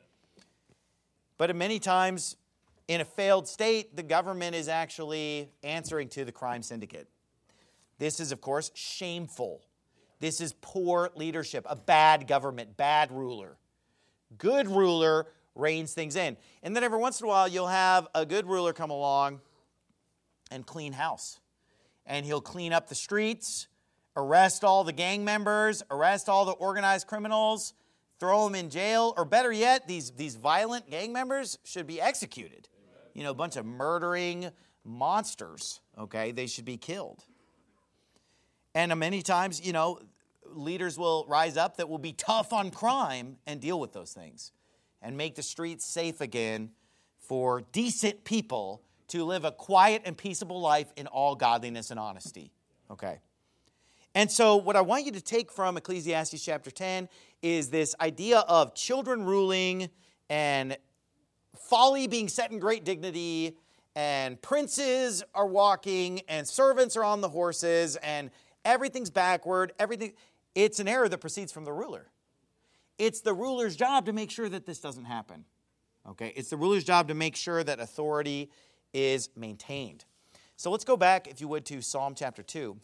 But many times in a failed state, the government is actually answering to the crime syndicate. This is, of course, shameful. This is poor leadership, a bad government, bad ruler. Good ruler reins things in. And then every once in a while, you'll have a good ruler come along and clean house. And he'll clean up the streets, arrest all the gang members, arrest all the organized criminals, throw them in jail, or better yet, these violent gang members should be executed. A bunch of murdering monsters, okay? They should be killed. And many times, leaders will rise up that will be tough on crime and deal with those things and make the streets safe again for decent people to live a quiet and peaceable life in all godliness and honesty, okay? And so what I want you to take from Ecclesiastes chapter 10 is this idea of children ruling and folly being set in great dignity, and princes are walking, and servants are on the horses, and everything's backward, everything. It's an error that proceeds from the ruler. It's the ruler's job to make sure that this doesn't happen. Okay? It's the ruler's job to make sure that authority is maintained. So let's go back, if you would, to Psalm chapter 2.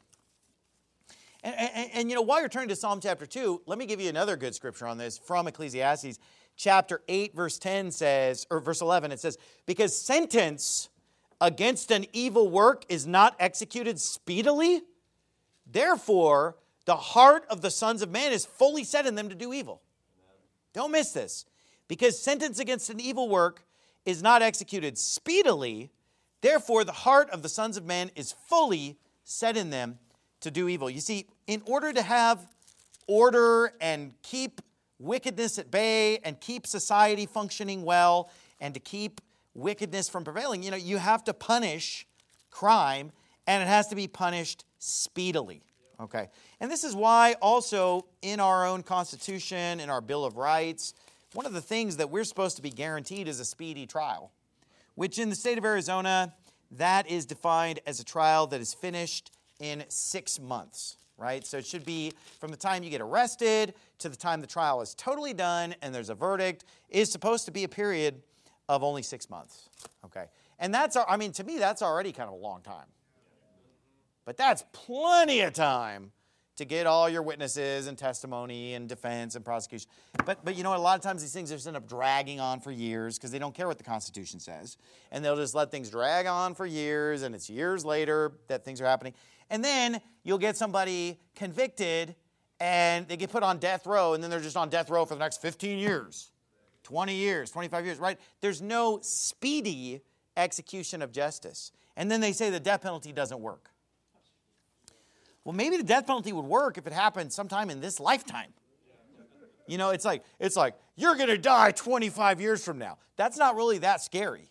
And while you're turning to Psalm chapter 2, let me give you another good scripture on this from Ecclesiastes. Chapter 8, verse 10 says, or verse 11, it says, because sentence against an evil work is not executed speedily, therefore the heart of the sons of man is fully set in them to do evil. Don't miss this. Because sentence against an evil work is not executed speedily, therefore the heart of the sons of man is fully set in them to do evil. You see, in order to have order and keep wickedness at bay and keep society functioning well and to keep wickedness from prevailing, you have to punish crime, and it has to be punished speedily. Okay? And this is why also in our own Constitution, in our Bill of Rights, one of the things that we're supposed to be guaranteed is a speedy trial, which in the state of Arizona, that is defined as a trial that is finished in 6 months, right? So it should be from the time you get arrested to the time the trial is totally done and there's a verdict is supposed to be a period of only 6 months, okay? And to me, that's already kind of a long time. But that's plenty of time to get all your witnesses and testimony and defense and prosecution. But a lot of times these things just end up dragging on for years because they don't care what the Constitution says. And they'll just let things drag on for years, and it's years later that things are happening. And then you'll get somebody convicted, and they get put on death row, and then they're just on death row for the next 15 years, 20 years, 25 years, right? There's no speedy execution of justice. And then they say the death penalty doesn't work. Well, maybe the death penalty would work if it happened sometime in this lifetime. It's like you're going to die 25 years from now. That's not really that scary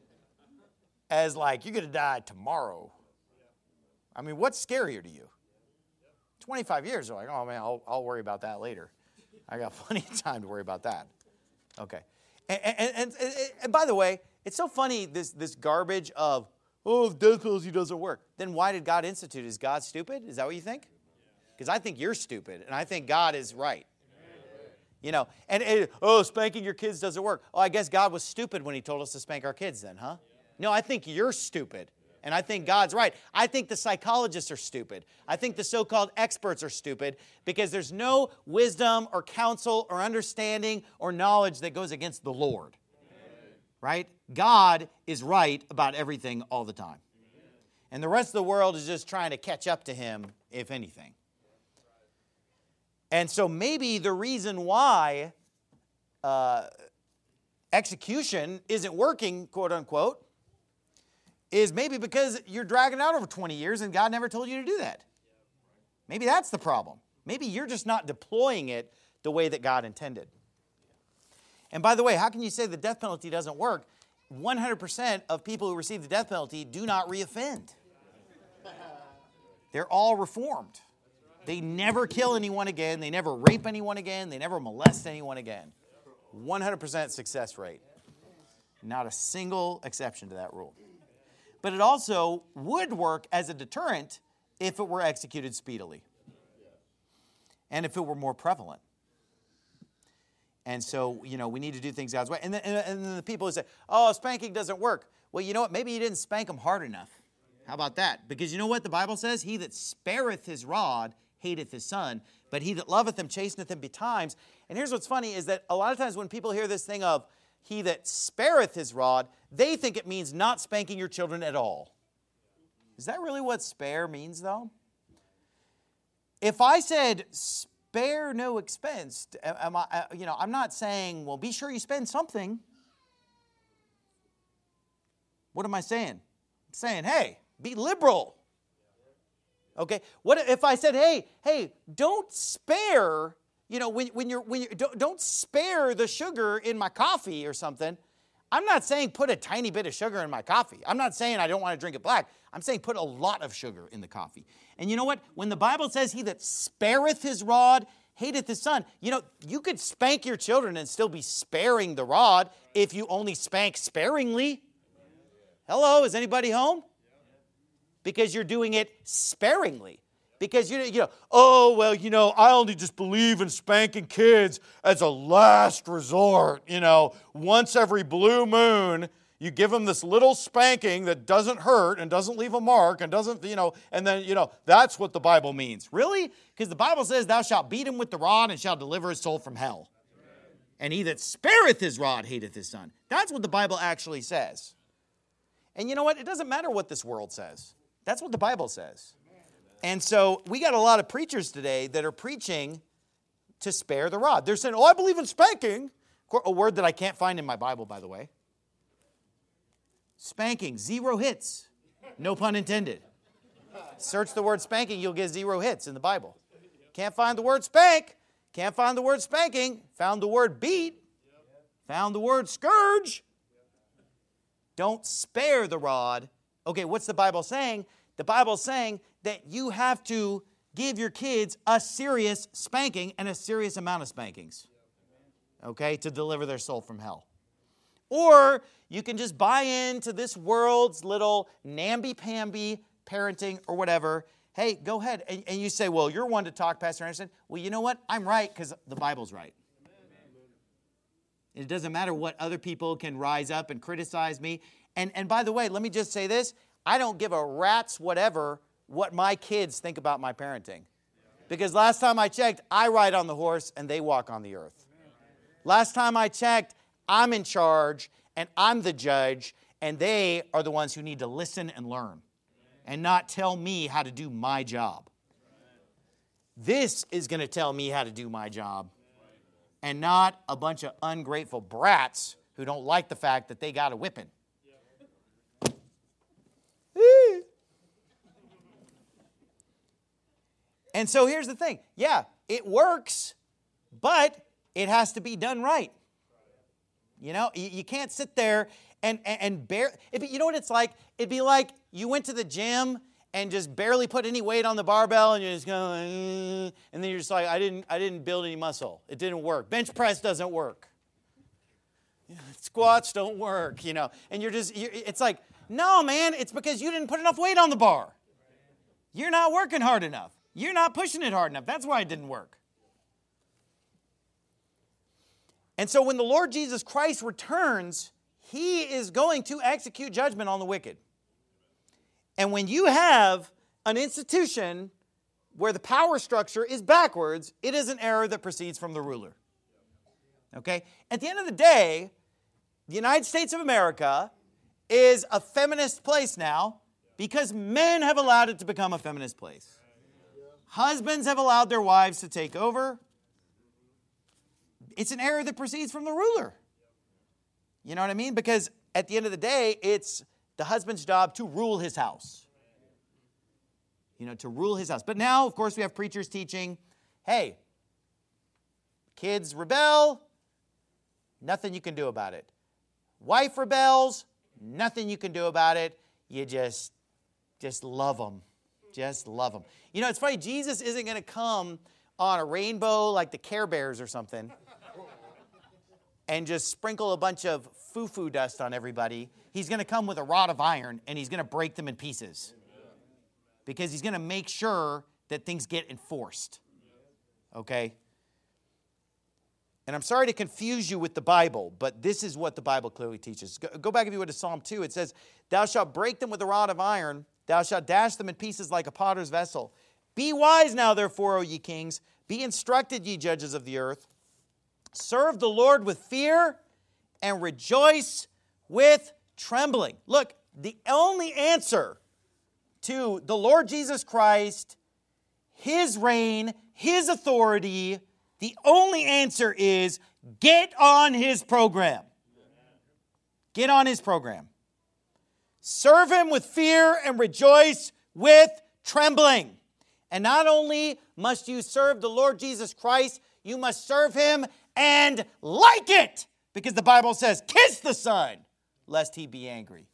as like you're going to die tomorrow. I mean, what's scarier to you? 25 years, you're like, oh man, I'll worry about that later. I got plenty of time to worry about that. Okay. And by the way, it's so funny, this garbage of, oh, if death penalty doesn't work. Then why did God institute it? Is God stupid? Is that what you think? Because I think you're stupid, and I think God is right. Spanking your kids doesn't work. Oh, I guess God was stupid when he told us to spank our kids then, huh? No, I think you're stupid, and I think God's right. I think the psychologists are stupid. I think the so-called experts are stupid because there's no wisdom or counsel or understanding or knowledge that goes against the Lord. Right? God is right about everything all the time. And the rest of the world is just trying to catch up to him, if anything. And so maybe the reason why execution isn't working, quote unquote, is maybe because you're dragging out over 20 years and God never told you to do that. Maybe that's the problem. Maybe you're just not deploying it the way that God intended. And by the way, how can you say the death penalty doesn't work? 100% of people who receive the death penalty do not reoffend. They're all reformed. They never kill anyone again. They never rape anyone again. They never molest anyone again. 100% success rate. Not a single exception to that rule. But it also would work as a deterrent if it were executed speedily. And if it were more prevalent. And so, we need to do things God's way. And then the people who say, oh, spanking doesn't work. Well, you know what? Maybe you didn't spank them hard enough. How about that? Because you know what the Bible says? He that spareth his rod hateth his son, but he that loveth him chasteneth him betimes. And here's what's funny is that a lot of times when people hear this thing of he that spareth his rod, they think it means not spanking your children at all. Is that really what spare means, though? If I said spare no expense, I'm not saying, well, be sure you spend something. What am I saying? I'm saying, hey, be liberal. Okay. What if I said, hey, don't spare, don't spare the sugar in my coffee or something. I'm not saying put a tiny bit of sugar in my coffee. I'm not saying I don't want to drink it black. I'm saying put a lot of sugar in the coffee. And you know what? When the Bible says he that spareth his rod hateth his son, you could spank your children and still be sparing the rod if you only spank sparingly. Hello, is anybody home? Because you're doing it sparingly. Because, I only just believe in spanking kids as a last resort. Once every blue moon, you give them this little spanking that doesn't hurt and doesn't leave a mark and doesn't, and then, that's what the Bible means. Really? Because the Bible says, thou shalt beat him with the rod and shalt deliver his soul from hell. And he that spareth his rod hateth his son. That's what the Bible actually says. And you know what? It doesn't matter what this world says. That's what the Bible says. And so we got a lot of preachers today that are preaching to spare the rod. They're saying, oh, I believe in spanking. A word that I can't find in my Bible, by the way. Spanking, 0 hits. No pun intended. Search the word spanking, you'll get 0 hits in the Bible. Can't find the word spank. Can't find the word spanking. Found the word beat. Found the word scourge. Don't spare the rod. Okay, what's the Bible saying? The Bible's saying that you have to give your kids a serious spanking and a serious amount of spankings. Okay, to deliver their soul from hell. Or you can just buy into this world's little namby-pamby parenting or whatever. Hey, go ahead. And you say, well, you're one to talk, Pastor Anderson. Well, you know what? I'm right because the Bible's right. It doesn't matter what other people can rise up and criticize me. And by the way, let me just say this. I don't give a rat's whatever what my kids think about my parenting. Because last time I checked, I ride on the horse and they walk on the earth. Last time I checked, I'm in charge and I'm the judge and they are the ones who need to listen and learn and not tell me how to do my job. This is going to tell me how to do my job and not a bunch of ungrateful brats who don't like the fact that they got a whipping. And so here's the thing. Yeah, it works, but it has to be done right. You know, you can't sit there and bear. You know what it's like? It'd be like you went to the gym and just barely put any weight on the barbell and you're just going, and then you're just like, I didn't build any muscle. It didn't work. Bench press doesn't work. Squats don't work, you know. And it's like, no, man, it's because you didn't put enough weight on the bar. You're not working hard enough. You're not pushing it hard enough. That's why it didn't work. And so when the Lord Jesus Christ returns, He is going to execute judgment on the wicked. And when you have an institution where the power structure is backwards, it is an error that proceeds from the ruler. Okay? At the end of the day, the United States of America is a feminist place now because men have allowed it to become a feminist place. Husbands have allowed their wives to take over. It's an error that proceeds from the ruler. You know what I mean? Because at the end of the day, it's the husband's job to rule his house. You know, to rule his house. But now, of course, we have preachers teaching, hey, kids rebel, nothing you can do about it. Wife rebels, nothing you can do about it. You just love them. Just love them. You know, it's funny, Jesus isn't going to come on a rainbow like the Care Bears or something and just sprinkle a bunch of foo-foo dust on everybody. He's going to come with a rod of iron and he's going to break them in pieces because he's going to make sure that things get enforced. Okay? And I'm sorry to confuse you with the Bible, but this is what the Bible clearly teaches. Go back, if you would, to Psalm 2. It says, thou shalt break them with a rod of iron. Thou shalt dash them in pieces like a potter's vessel. Be wise now, therefore, O ye kings. Be instructed, ye judges of the earth. Serve the Lord with fear and rejoice with trembling. Look, the only answer to the Lord Jesus Christ, His reign, His authority, the only answer is get on His program. Get on His program. Serve Him with fear and rejoice with trembling. And not only must you serve the Lord Jesus Christ, you must serve Him and like it. Because the Bible says, kiss the Son, lest He be angry.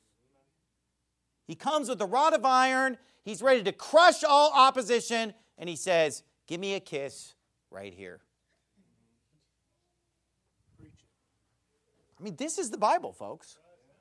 He comes with a rod of iron. He's ready to crush all opposition. And He says, give me a kiss right here. I mean, this is the Bible, folks.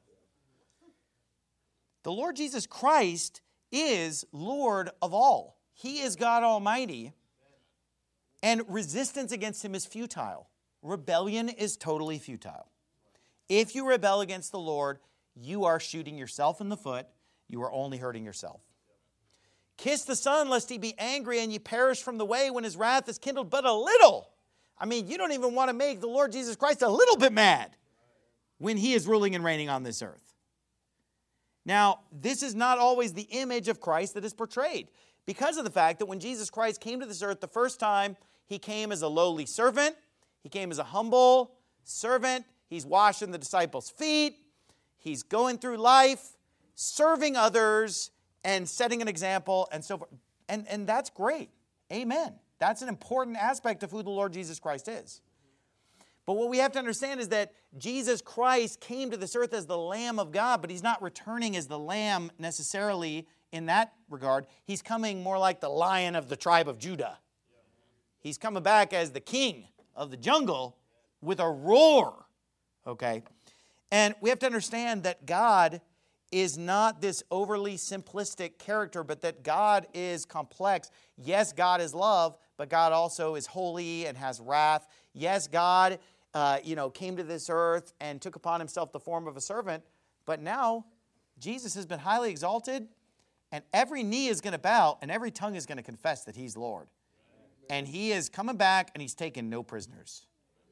The Lord Jesus Christ is Lord of all. He is God Almighty. And resistance against Him is futile. Rebellion is totally futile. If you rebel against the Lord, you are shooting yourself in the foot. You are only hurting yourself. Kiss the Son, lest He be angry and ye perish from the way when His wrath is kindled but a little. I mean, you don't even want to make the Lord Jesus Christ a little bit mad when He is ruling and reigning on this earth. Now, this is not always the image of Christ that is portrayed, because of the fact that when Jesus Christ came to this earth the first time, he came as a lowly servant. He came as a humble servant. He's washing the disciples' feet. He's going through life, serving others, and setting an example, and so forth. And that's great. Amen. That's an important aspect of who the Lord Jesus Christ is. But what we have to understand is that Jesus Christ came to this earth as the Lamb of God, but he's not returning as the Lamb necessarily in that regard. He's coming more like the Lion of the tribe of Judah. He's coming back as the King of the jungle with a roar. Okay? And we have to understand that God is not this overly simplistic character, but that God is complex. Yes, God is love, but God also is holy and has wrath. Yes, God came to this earth and took upon himself the form of a servant, but now Jesus has been highly exalted, and every knee is going to bow, and every tongue is going to confess that he's Lord. And he is coming back, and he's taking no prisoners.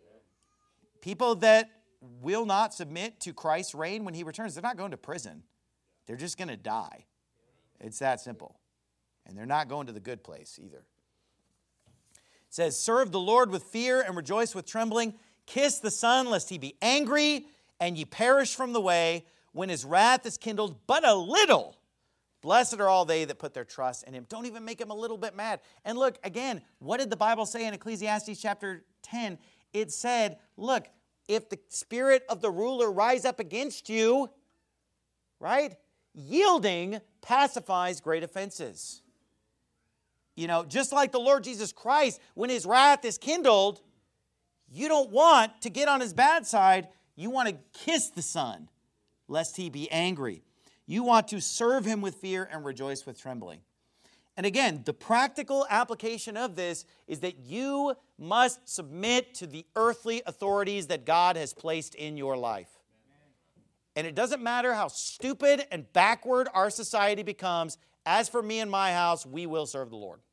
People that will not submit to Christ's reign when he returns, they're not going to prison. They're just going to die. It's that simple. And they're not going to the good place either. It says, serve the Lord with fear and rejoice with trembling. Kiss the Son, lest he be angry, and ye perish from the way, when his wrath is kindled but a little. Blessed are all they that put their trust in him. Don't even make him a little bit mad. And look, again, what did the Bible say in Ecclesiastes chapter 10? It said, look, if the spirit of the ruler rise up against you, right? Yielding pacifies great offenses. You know, just like the Lord Jesus Christ, when his wrath is kindled, you don't want to get on his bad side. You want to kiss the Son, lest he be angry. You want to serve him with fear and rejoice with trembling. And again, the practical application of this is that you must submit to the earthly authorities that God has placed in your life. And it doesn't matter how stupid and backward our society becomes. As for me and my house, we will serve the Lord.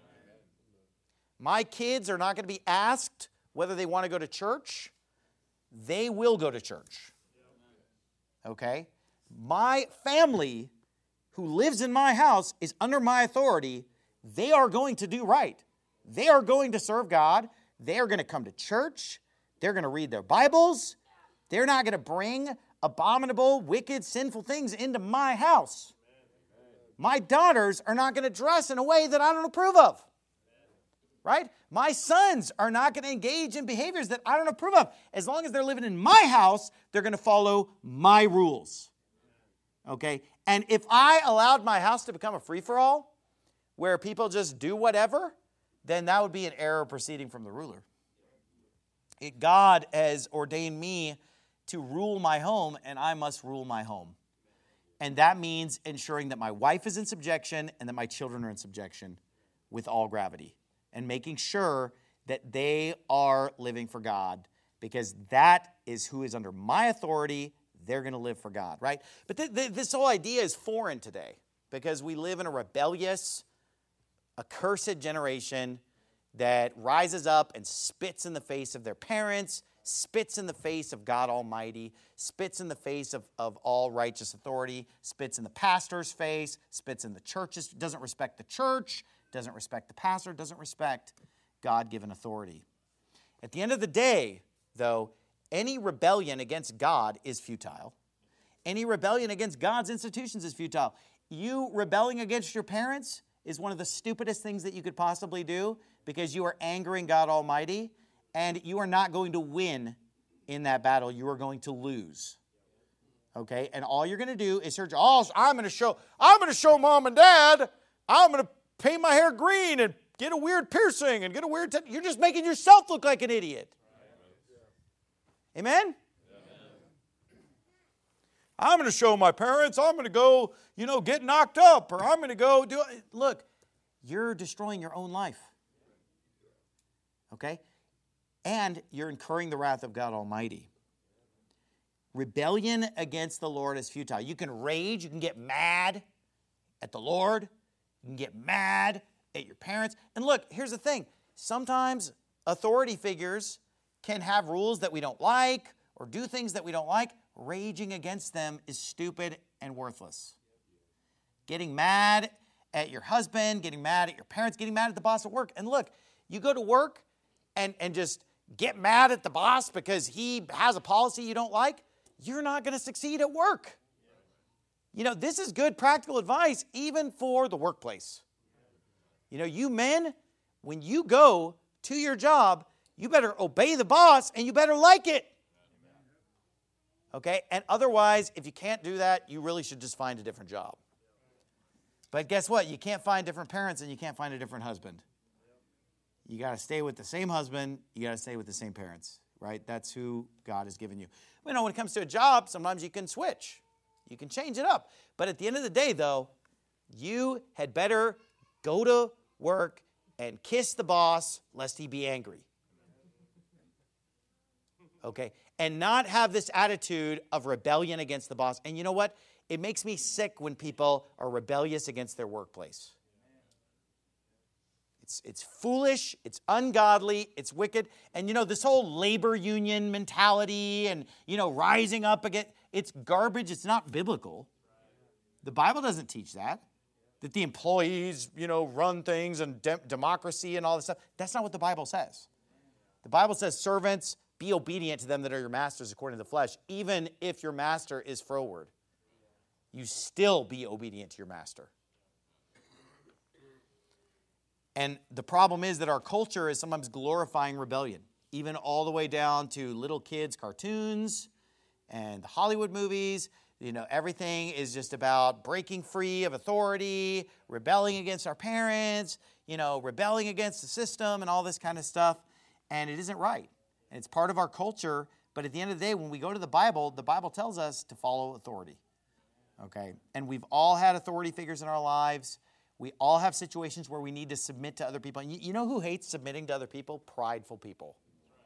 My kids are not going to be asked whether they want to go to church. They will go to church. Okay? My family who lives in my house is under my authority. They are going to do right. They are going to serve God. They are going to come to church. They're going to read their Bibles. They're not going to bring abominable, wicked, sinful things into my house. My daughters are not going to dress in a way that I don't approve of. Right? My sons are not going to engage in behaviors that I don't approve of. As long as they're living in my house, they're going to follow my rules. Okay? And if I allowed my house to become a free-for-all, where people just do whatever, then that would be an error proceeding from the ruler. God has ordained me to rule my home, and I must rule my home. And that means ensuring that my wife is in subjection and that my children are in subjection with all gravity. And making sure that they are living for God, because that is who is under my authority. They're going to live for God, right? But this whole idea is foreign today, because we live in a rebellious, accursed generation that rises up and spits in the face of their parents, spits in the face of God Almighty, spits in the face of all righteous authority, spits in the pastor's face, spits in the church's, doesn't respect the church, doesn't respect the pastor, doesn't respect God-given authority. At the end of the day, though, any rebellion against God is futile. Any rebellion against God's institutions is futile. You rebelling against your parents is one of the stupidest things that you could possibly do, because you are angering God Almighty, and you are not going to win in that battle. You are going to lose. Okay? And all you're going to do is search, I'm going to show mom and dad, I'm going to paint my hair green and get a weird piercing and get a weird you're just making yourself look like an idiot. Amen? I'm going to show my parents, I'm going to go, get knocked up, or I'm going to go do it. Look, you're destroying your own life. Okay? And you're incurring the wrath of God Almighty. Rebellion against the Lord is futile. You can rage, you can get mad at the Lord, you can get mad at your parents. And look, here's the thing. Sometimes authority figures can have rules that we don't like or do things that we don't like. Raging against them is stupid and worthless. Getting mad at your husband, getting mad at your parents, getting mad at the boss at work. And look, you go to work and just get mad at the boss because he has a policy you don't like, you're not going to succeed at work. You know, this is good practical advice even for the workplace. You know, you men, when you go to your job, you better obey the boss and you better like it. Okay? And otherwise, if you can't do that, you really should just find a different job. But guess what? You can't find different parents and you can't find a different husband. You got to stay with the same husband. You got to stay with the same parents, right? That's who God has given you. You know, when it comes to a job, sometimes you can switch. You can change it up. But at the end of the day, though, you had better go to work and kiss the boss lest he be angry. Okay? And not have this attitude of rebellion against the boss. And you know what? It makes me sick when people are rebellious against their workplace. It's foolish, it's ungodly, it's wicked. And you know, this whole labor union mentality and, you know, rising up against, it's garbage, it's not biblical. The Bible doesn't teach that the employees, you know, run things and democracy and all this stuff. That's not what the Bible says. The Bible says, servants, be obedient to them that are your masters according to the flesh, even if your master is froward. You still be obedient to your master. And the problem is that our culture is sometimes glorifying rebellion, even all the way down to little kids' cartoons and the Hollywood movies. You know, everything is just about breaking free of authority, rebelling against our parents, you know, rebelling against the system and all this kind of stuff. And it isn't right. And it's part of our culture. But at the end of the day, when we go to the Bible tells us to follow authority. Okay? And we've all had authority figures in our lives. We all have situations where we need to submit to other people. And you know who hates submitting to other people? Prideful people.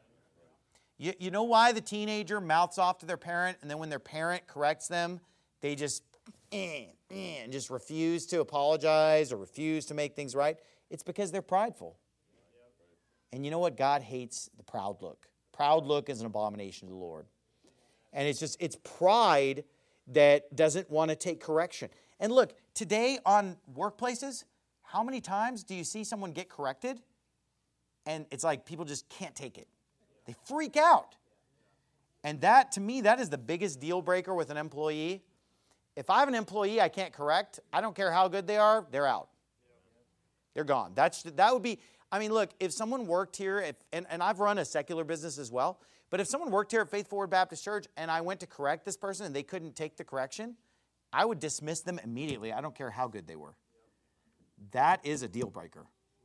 You know why the teenager mouths off to their parent, and then when their parent corrects them, they just and just refuse to apologize or refuse to make things right? It's because they're prideful. And you know what? God hates the proud look. Proud look is an abomination to the Lord. And it's pride that doesn't want to take correction. And look, today on workplaces, how many times do you see someone get corrected? And it's like people just can't take it. They freak out. And that, to me, that is the biggest deal breaker with an employee. If I have an employee I can't correct, I don't care how good they are, they're out. They're gone. That would be, I mean, look, if someone worked here, and I've run a secular business as well, but if someone worked here at Faith Forward Baptist Church and I went to correct this person and they couldn't take the correction, I would dismiss them immediately. I don't care how good they were. That is a deal breaker.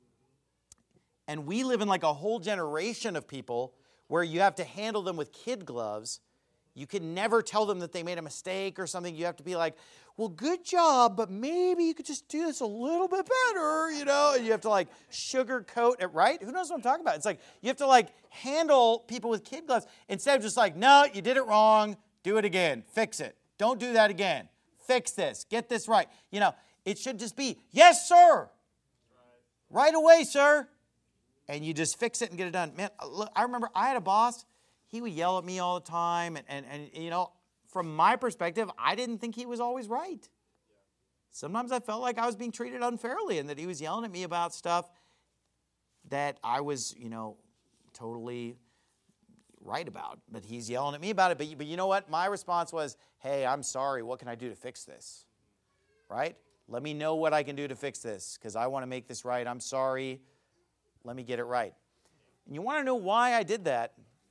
And we live in like a whole generation of people where you have to handle them with kid gloves. You can never tell them that they made a mistake or something. You have to be like, well, good job, but maybe you could just do this a little bit better, you know? And you have to like sugarcoat it, right? Who knows what I'm talking about? It's like you have to like handle people with kid gloves instead of just like, no, you did it wrong. Do it again. Fix it. Don't do that again. Fix this. Get this right. You know, it should just be, yes, sir. Right away, sir. And you just fix it and get it done. Man, look, I remember I had a boss. He would yell at me all the time. And you know, from my perspective, I didn't think he was always right. Sometimes I felt like I was being treated unfairly and that he was yelling at me about stuff that I was, you know, totally right about. But he's yelling at me about it. But you know what? My response was, hey, I'm sorry. What can I do to fix this? Right? Let me know what I can do to fix this because I want to make this right. I'm sorry. Let me get it right. And you want to know why I did that?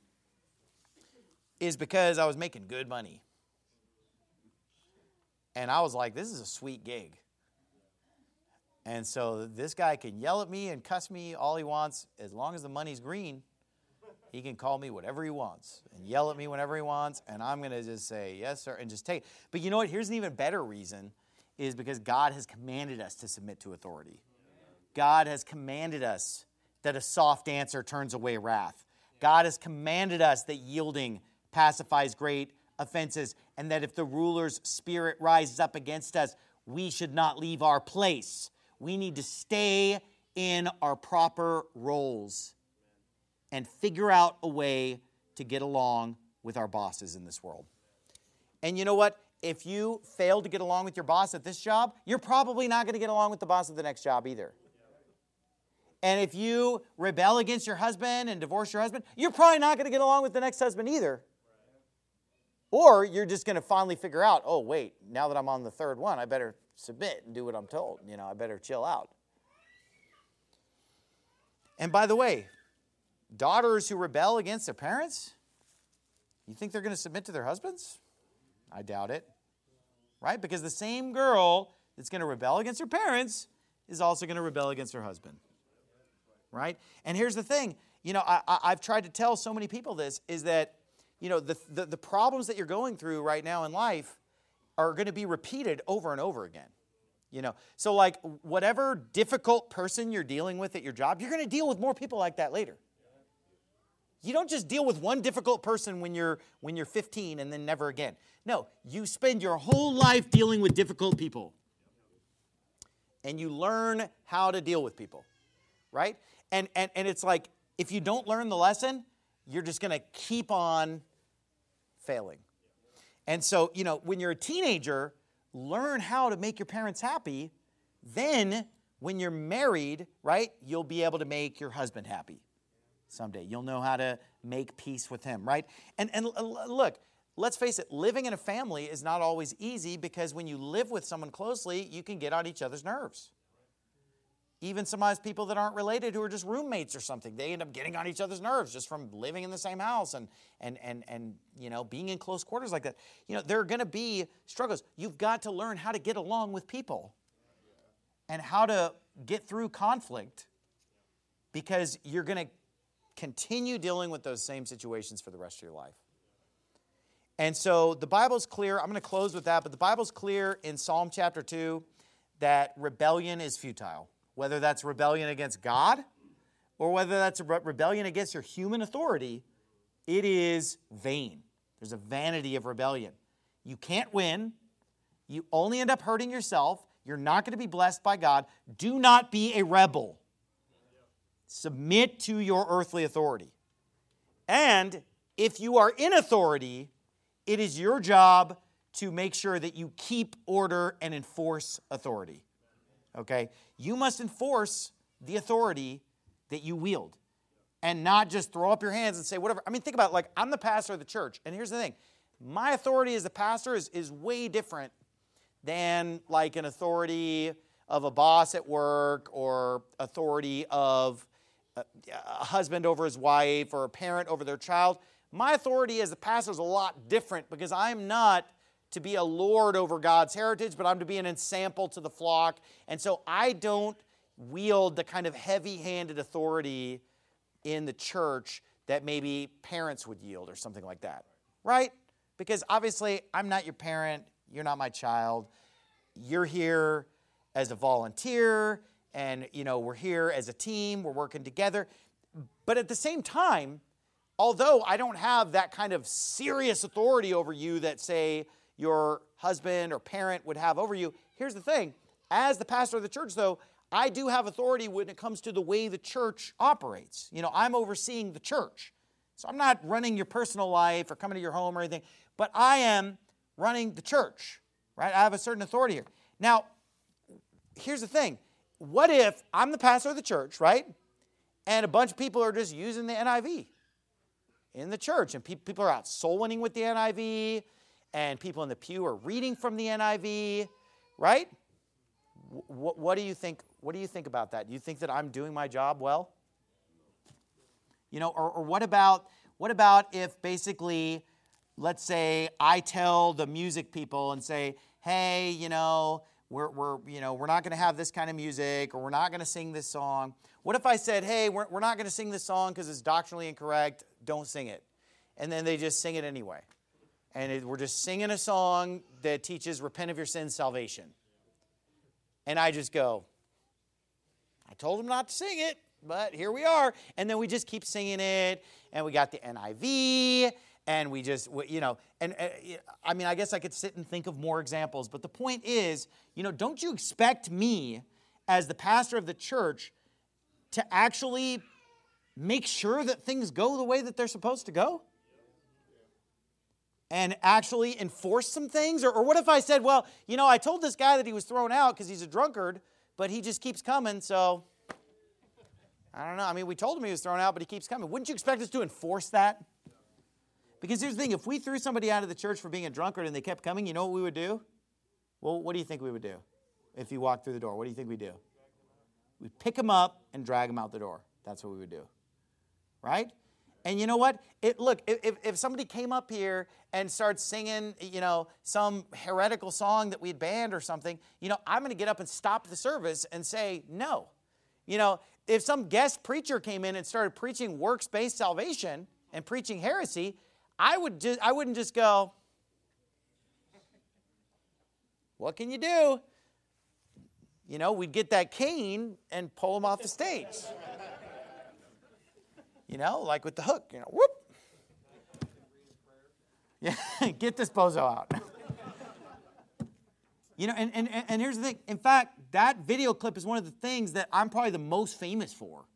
Is because I was making good money. And I was like, this is a sweet gig. And so this guy can yell at me and cuss me all he wants. As long as the money's green, he can call me whatever he wants and yell at me whenever he wants. And I'm going to just say, yes, sir, and just take it. But you know what? Here's an even better reason is because God has commanded us to submit to authority. God has commanded us that a soft answer turns away wrath. God has commanded us that yielding pacifies great offenses, and that if the ruler's spirit rises up against us, we should not leave our place. We need to stay in our proper roles and figure out a way to get along with our bosses in this world. And you know what? if you fail to get along with your boss at this job, you're probably not going to get along with the boss at the next job either. And if you rebel against your husband and divorce your husband, you're probably not going to get along with the next husband either. Or you're just going to finally figure out, oh, wait, now that I'm on the third one, I better submit and do what I'm told. I better chill out. And by the way, daughters who rebel against their parents, you think they're going to submit to their husbands? I doubt it. Right? Because the same girl that's going to rebel against her parents is also going to rebel against her husband. Right? And here's the thing. I've tried to tell so many people this, is that, the problems that you're going through right now in life are going to be repeated over and over again. So like whatever difficult person you're dealing with at your job, you're going to deal with more people like that later. You don't just deal with one difficult person when you're 15 and then never again. No, you spend your whole life dealing with difficult people. And you learn how to deal with people, right? And it's like, if you don't learn the lesson, you're just going to keep on failing. And so, when you're a teenager, learn how to make your parents happy. Then, when you're married, right, you'll be able to make your husband happy someday. You'll know how to make peace with him, right? And look, let's face it, living in a family is not always easy, because when you live with someone closely, you can get on each other's nerves. Even sometimes people that aren't related, who are just roommates or something, they end up getting on each other's nerves just from living in the same house and being in close quarters like that. There are going to be struggles. You've got to learn how to get along with people and how to get through conflict, because you're going to continue dealing with those same situations for the rest of your life. And so the Bible's clear. I'm going to close with that, but the Bible's clear in Psalm chapter 2 that rebellion is futile. Whether that's rebellion against God or whether that's a rebellion against your human authority, it is vain. There's a vanity of rebellion. You can't win. You only end up hurting yourself. You're not going to be blessed by God. Do not be a rebel. Submit to your earthly authority. And if you are in authority, it is your job to make sure that you keep order and enforce authority. Okay? You must enforce the authority that you wield and not just throw up your hands and say whatever. I mean, think about it. Like, I'm the pastor of the church, and here's the thing. My authority as a pastor is way different than like an authority of a boss at work or authority of a husband over his wife or a parent over their child. My authority as a pastor is a lot different, because I'm not to be a lord over God's heritage, but I'm to be an ensample to the flock. And so I don't wield the kind of heavy-handed authority in the church that maybe parents would yield or something like that, right? Because obviously I'm not your parent, you're not my child. You're here as a volunteer, and we're here as a team, we're working together. But at the same time, although I don't have that kind of serious authority over you that, say, your husband or parent would have over you, here's the thing. As the pastor of the church, though, I do have authority when it comes to the way the church operates. I'm overseeing the church. So I'm not running your personal life or coming to your home or anything, but I am running the church, right? I have a certain authority here. Now, here's the thing. What if I'm the pastor of the church, right? And a bunch of people are just using the NIV in the church, and people are out soul winning with the NIV, and people in the pew are reading from the NIV, right? What do you think? What do you think about that? Do you think that I'm doing my job well? Or what about if basically, let's say I tell the music people and say, hey, we're not going to have this kind of music, or we're not going to sing this song. What if I said, hey, we're not going to sing this song because it's doctrinally incorrect, don't sing it. And then they just sing it anyway. And we're just singing a song that teaches repent of your sins, salvation. And I just go, I told them not to sing it, but here we are. And then we just keep singing it, and we got the NIV, and we just, I guess I could sit and think of more examples, but the point is, don't you expect me as the pastor of the church to actually make sure that things go the way that they're supposed to go? and actually enforce some things? Or what if I said, well, you know, I told this guy that he was thrown out because he's a drunkard, but he just keeps coming, so I don't know. I mean, we told him he was thrown out, but he keeps coming. Wouldn't you expect us to enforce that? Because here's the thing. If we threw somebody out of the church for being a drunkard and they kept coming, you know what we would do? Well, what do you think we would do if he walked through the door? What do you think we'd do? We'd pick him up and drag him out the door. That's what we would do. Right? And you know what? Look, if somebody came up here and started singing, you know, some heretical song that we'd banned or something, you know, I'm going to get up and stop the service and say no. You know, if some guest preacher came in and started preaching works-based salvation and preaching heresy, I wouldn't just go, what can you do? You know, we'd get that cane and pull him off the stage. You know, like with the hook, you know, whoop. Yeah, get this bozo out. You know, and here's the thing. In fact, that video clip is one of the things that I'm probably the most famous for.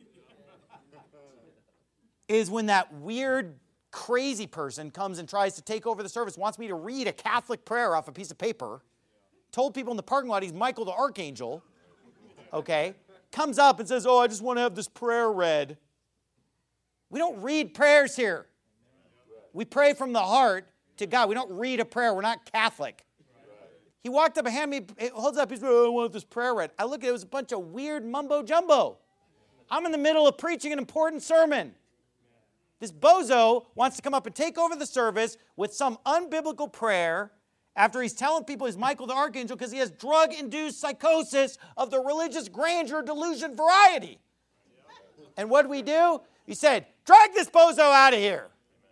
Is when that weird, crazy person comes and tries to take over the service, wants me to read a Catholic prayer off a piece of paper, told people in the parking lot he's Michael the Archangel, okay, comes up and says, oh, I just want to have this prayer read. We don't read prayers here. We pray from the heart to God. We don't read a prayer. We're not Catholic. He walked up and handed me, holds up, he's like, oh, I want this prayer read. I look at it, it was a bunch of weird mumbo jumbo. I'm in the middle of preaching an important sermon. This bozo wants to come up and take over the service with some unbiblical prayer after he's telling people he's Michael the Archangel because he has drug-induced psychosis of the religious grandeur delusion variety. And what did we do? He said, drag this bozo out of here.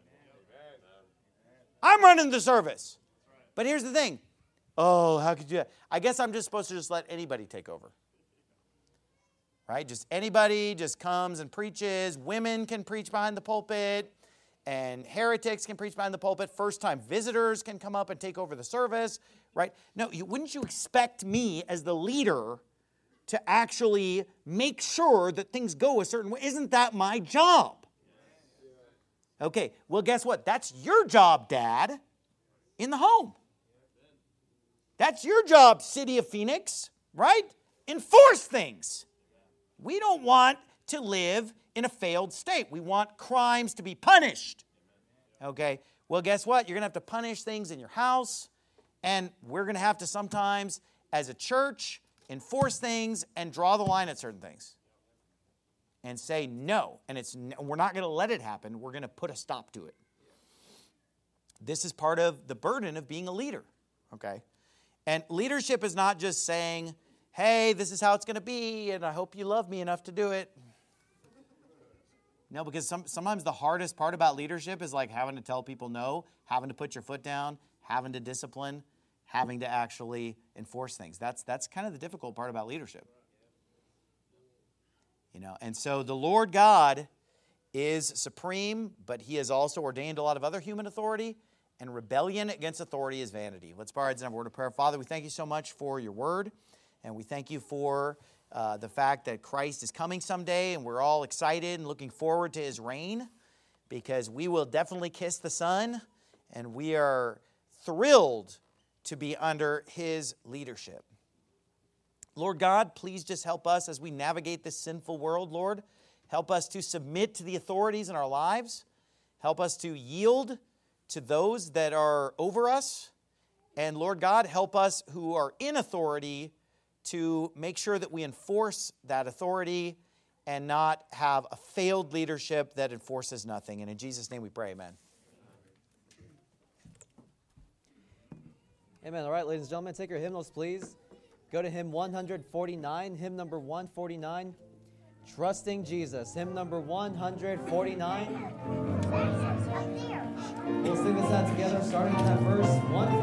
I'm running the service. But here's the thing. Oh, how could you do that? I guess I'm just supposed to just let anybody take over. Right? Just anybody just comes and preaches. Women can preach behind the pulpit. And heretics can preach behind the pulpit. First-time visitors can come up and take over the service. Right? No, wouldn't you expect me as the leader to actually make sure that things go a certain way? Isn't that my job? Okay, well, guess what? That's your job, Dad, in the home. That's your job, City of Phoenix, right? Enforce things. We don't want to live in a failed state. We want crimes to be punished. Okay, well, guess what? You're going to have to punish things in your house, and we're going to have to sometimes, as a church, enforce things and draw the line at certain things and say no. And we're not going to let it happen. We're going to put a stop to it. This is part of the burden of being a leader, okay? And leadership is not just saying, hey, this is how it's going to be, and I hope you love me enough to do it. No, because sometimes the hardest part about leadership is like having to tell people no, having to put your foot down, having to discipline, having to actually enforce things. That's kind of the difficult part about leadership. You know, and so the Lord God is supreme, but he has also ordained a lot of other human authority, and rebellion against authority is vanity. Let's bow our heads and have a word of prayer. Father, we thank you so much for your word, and we thank you for the fact that Christ is coming someday, and we're all excited and looking forward to his reign, because we will definitely kiss the Son, and we are thrilled to be under his leadership. Lord God, please just help us as we navigate this sinful world, Lord. Help us to submit to the authorities in our lives. Help us to yield to those that are over us. And Lord God, help us who are in authority to make sure that we enforce that authority and not have a failed leadership that enforces nothing. And in Jesus' name we pray, amen. Amen. All right, ladies and gentlemen, take your hymnals, please. Go to hymn 149, hymn number 149, Trusting Jesus. Hymn number 149. We'll sing this out together, starting on that verse 149.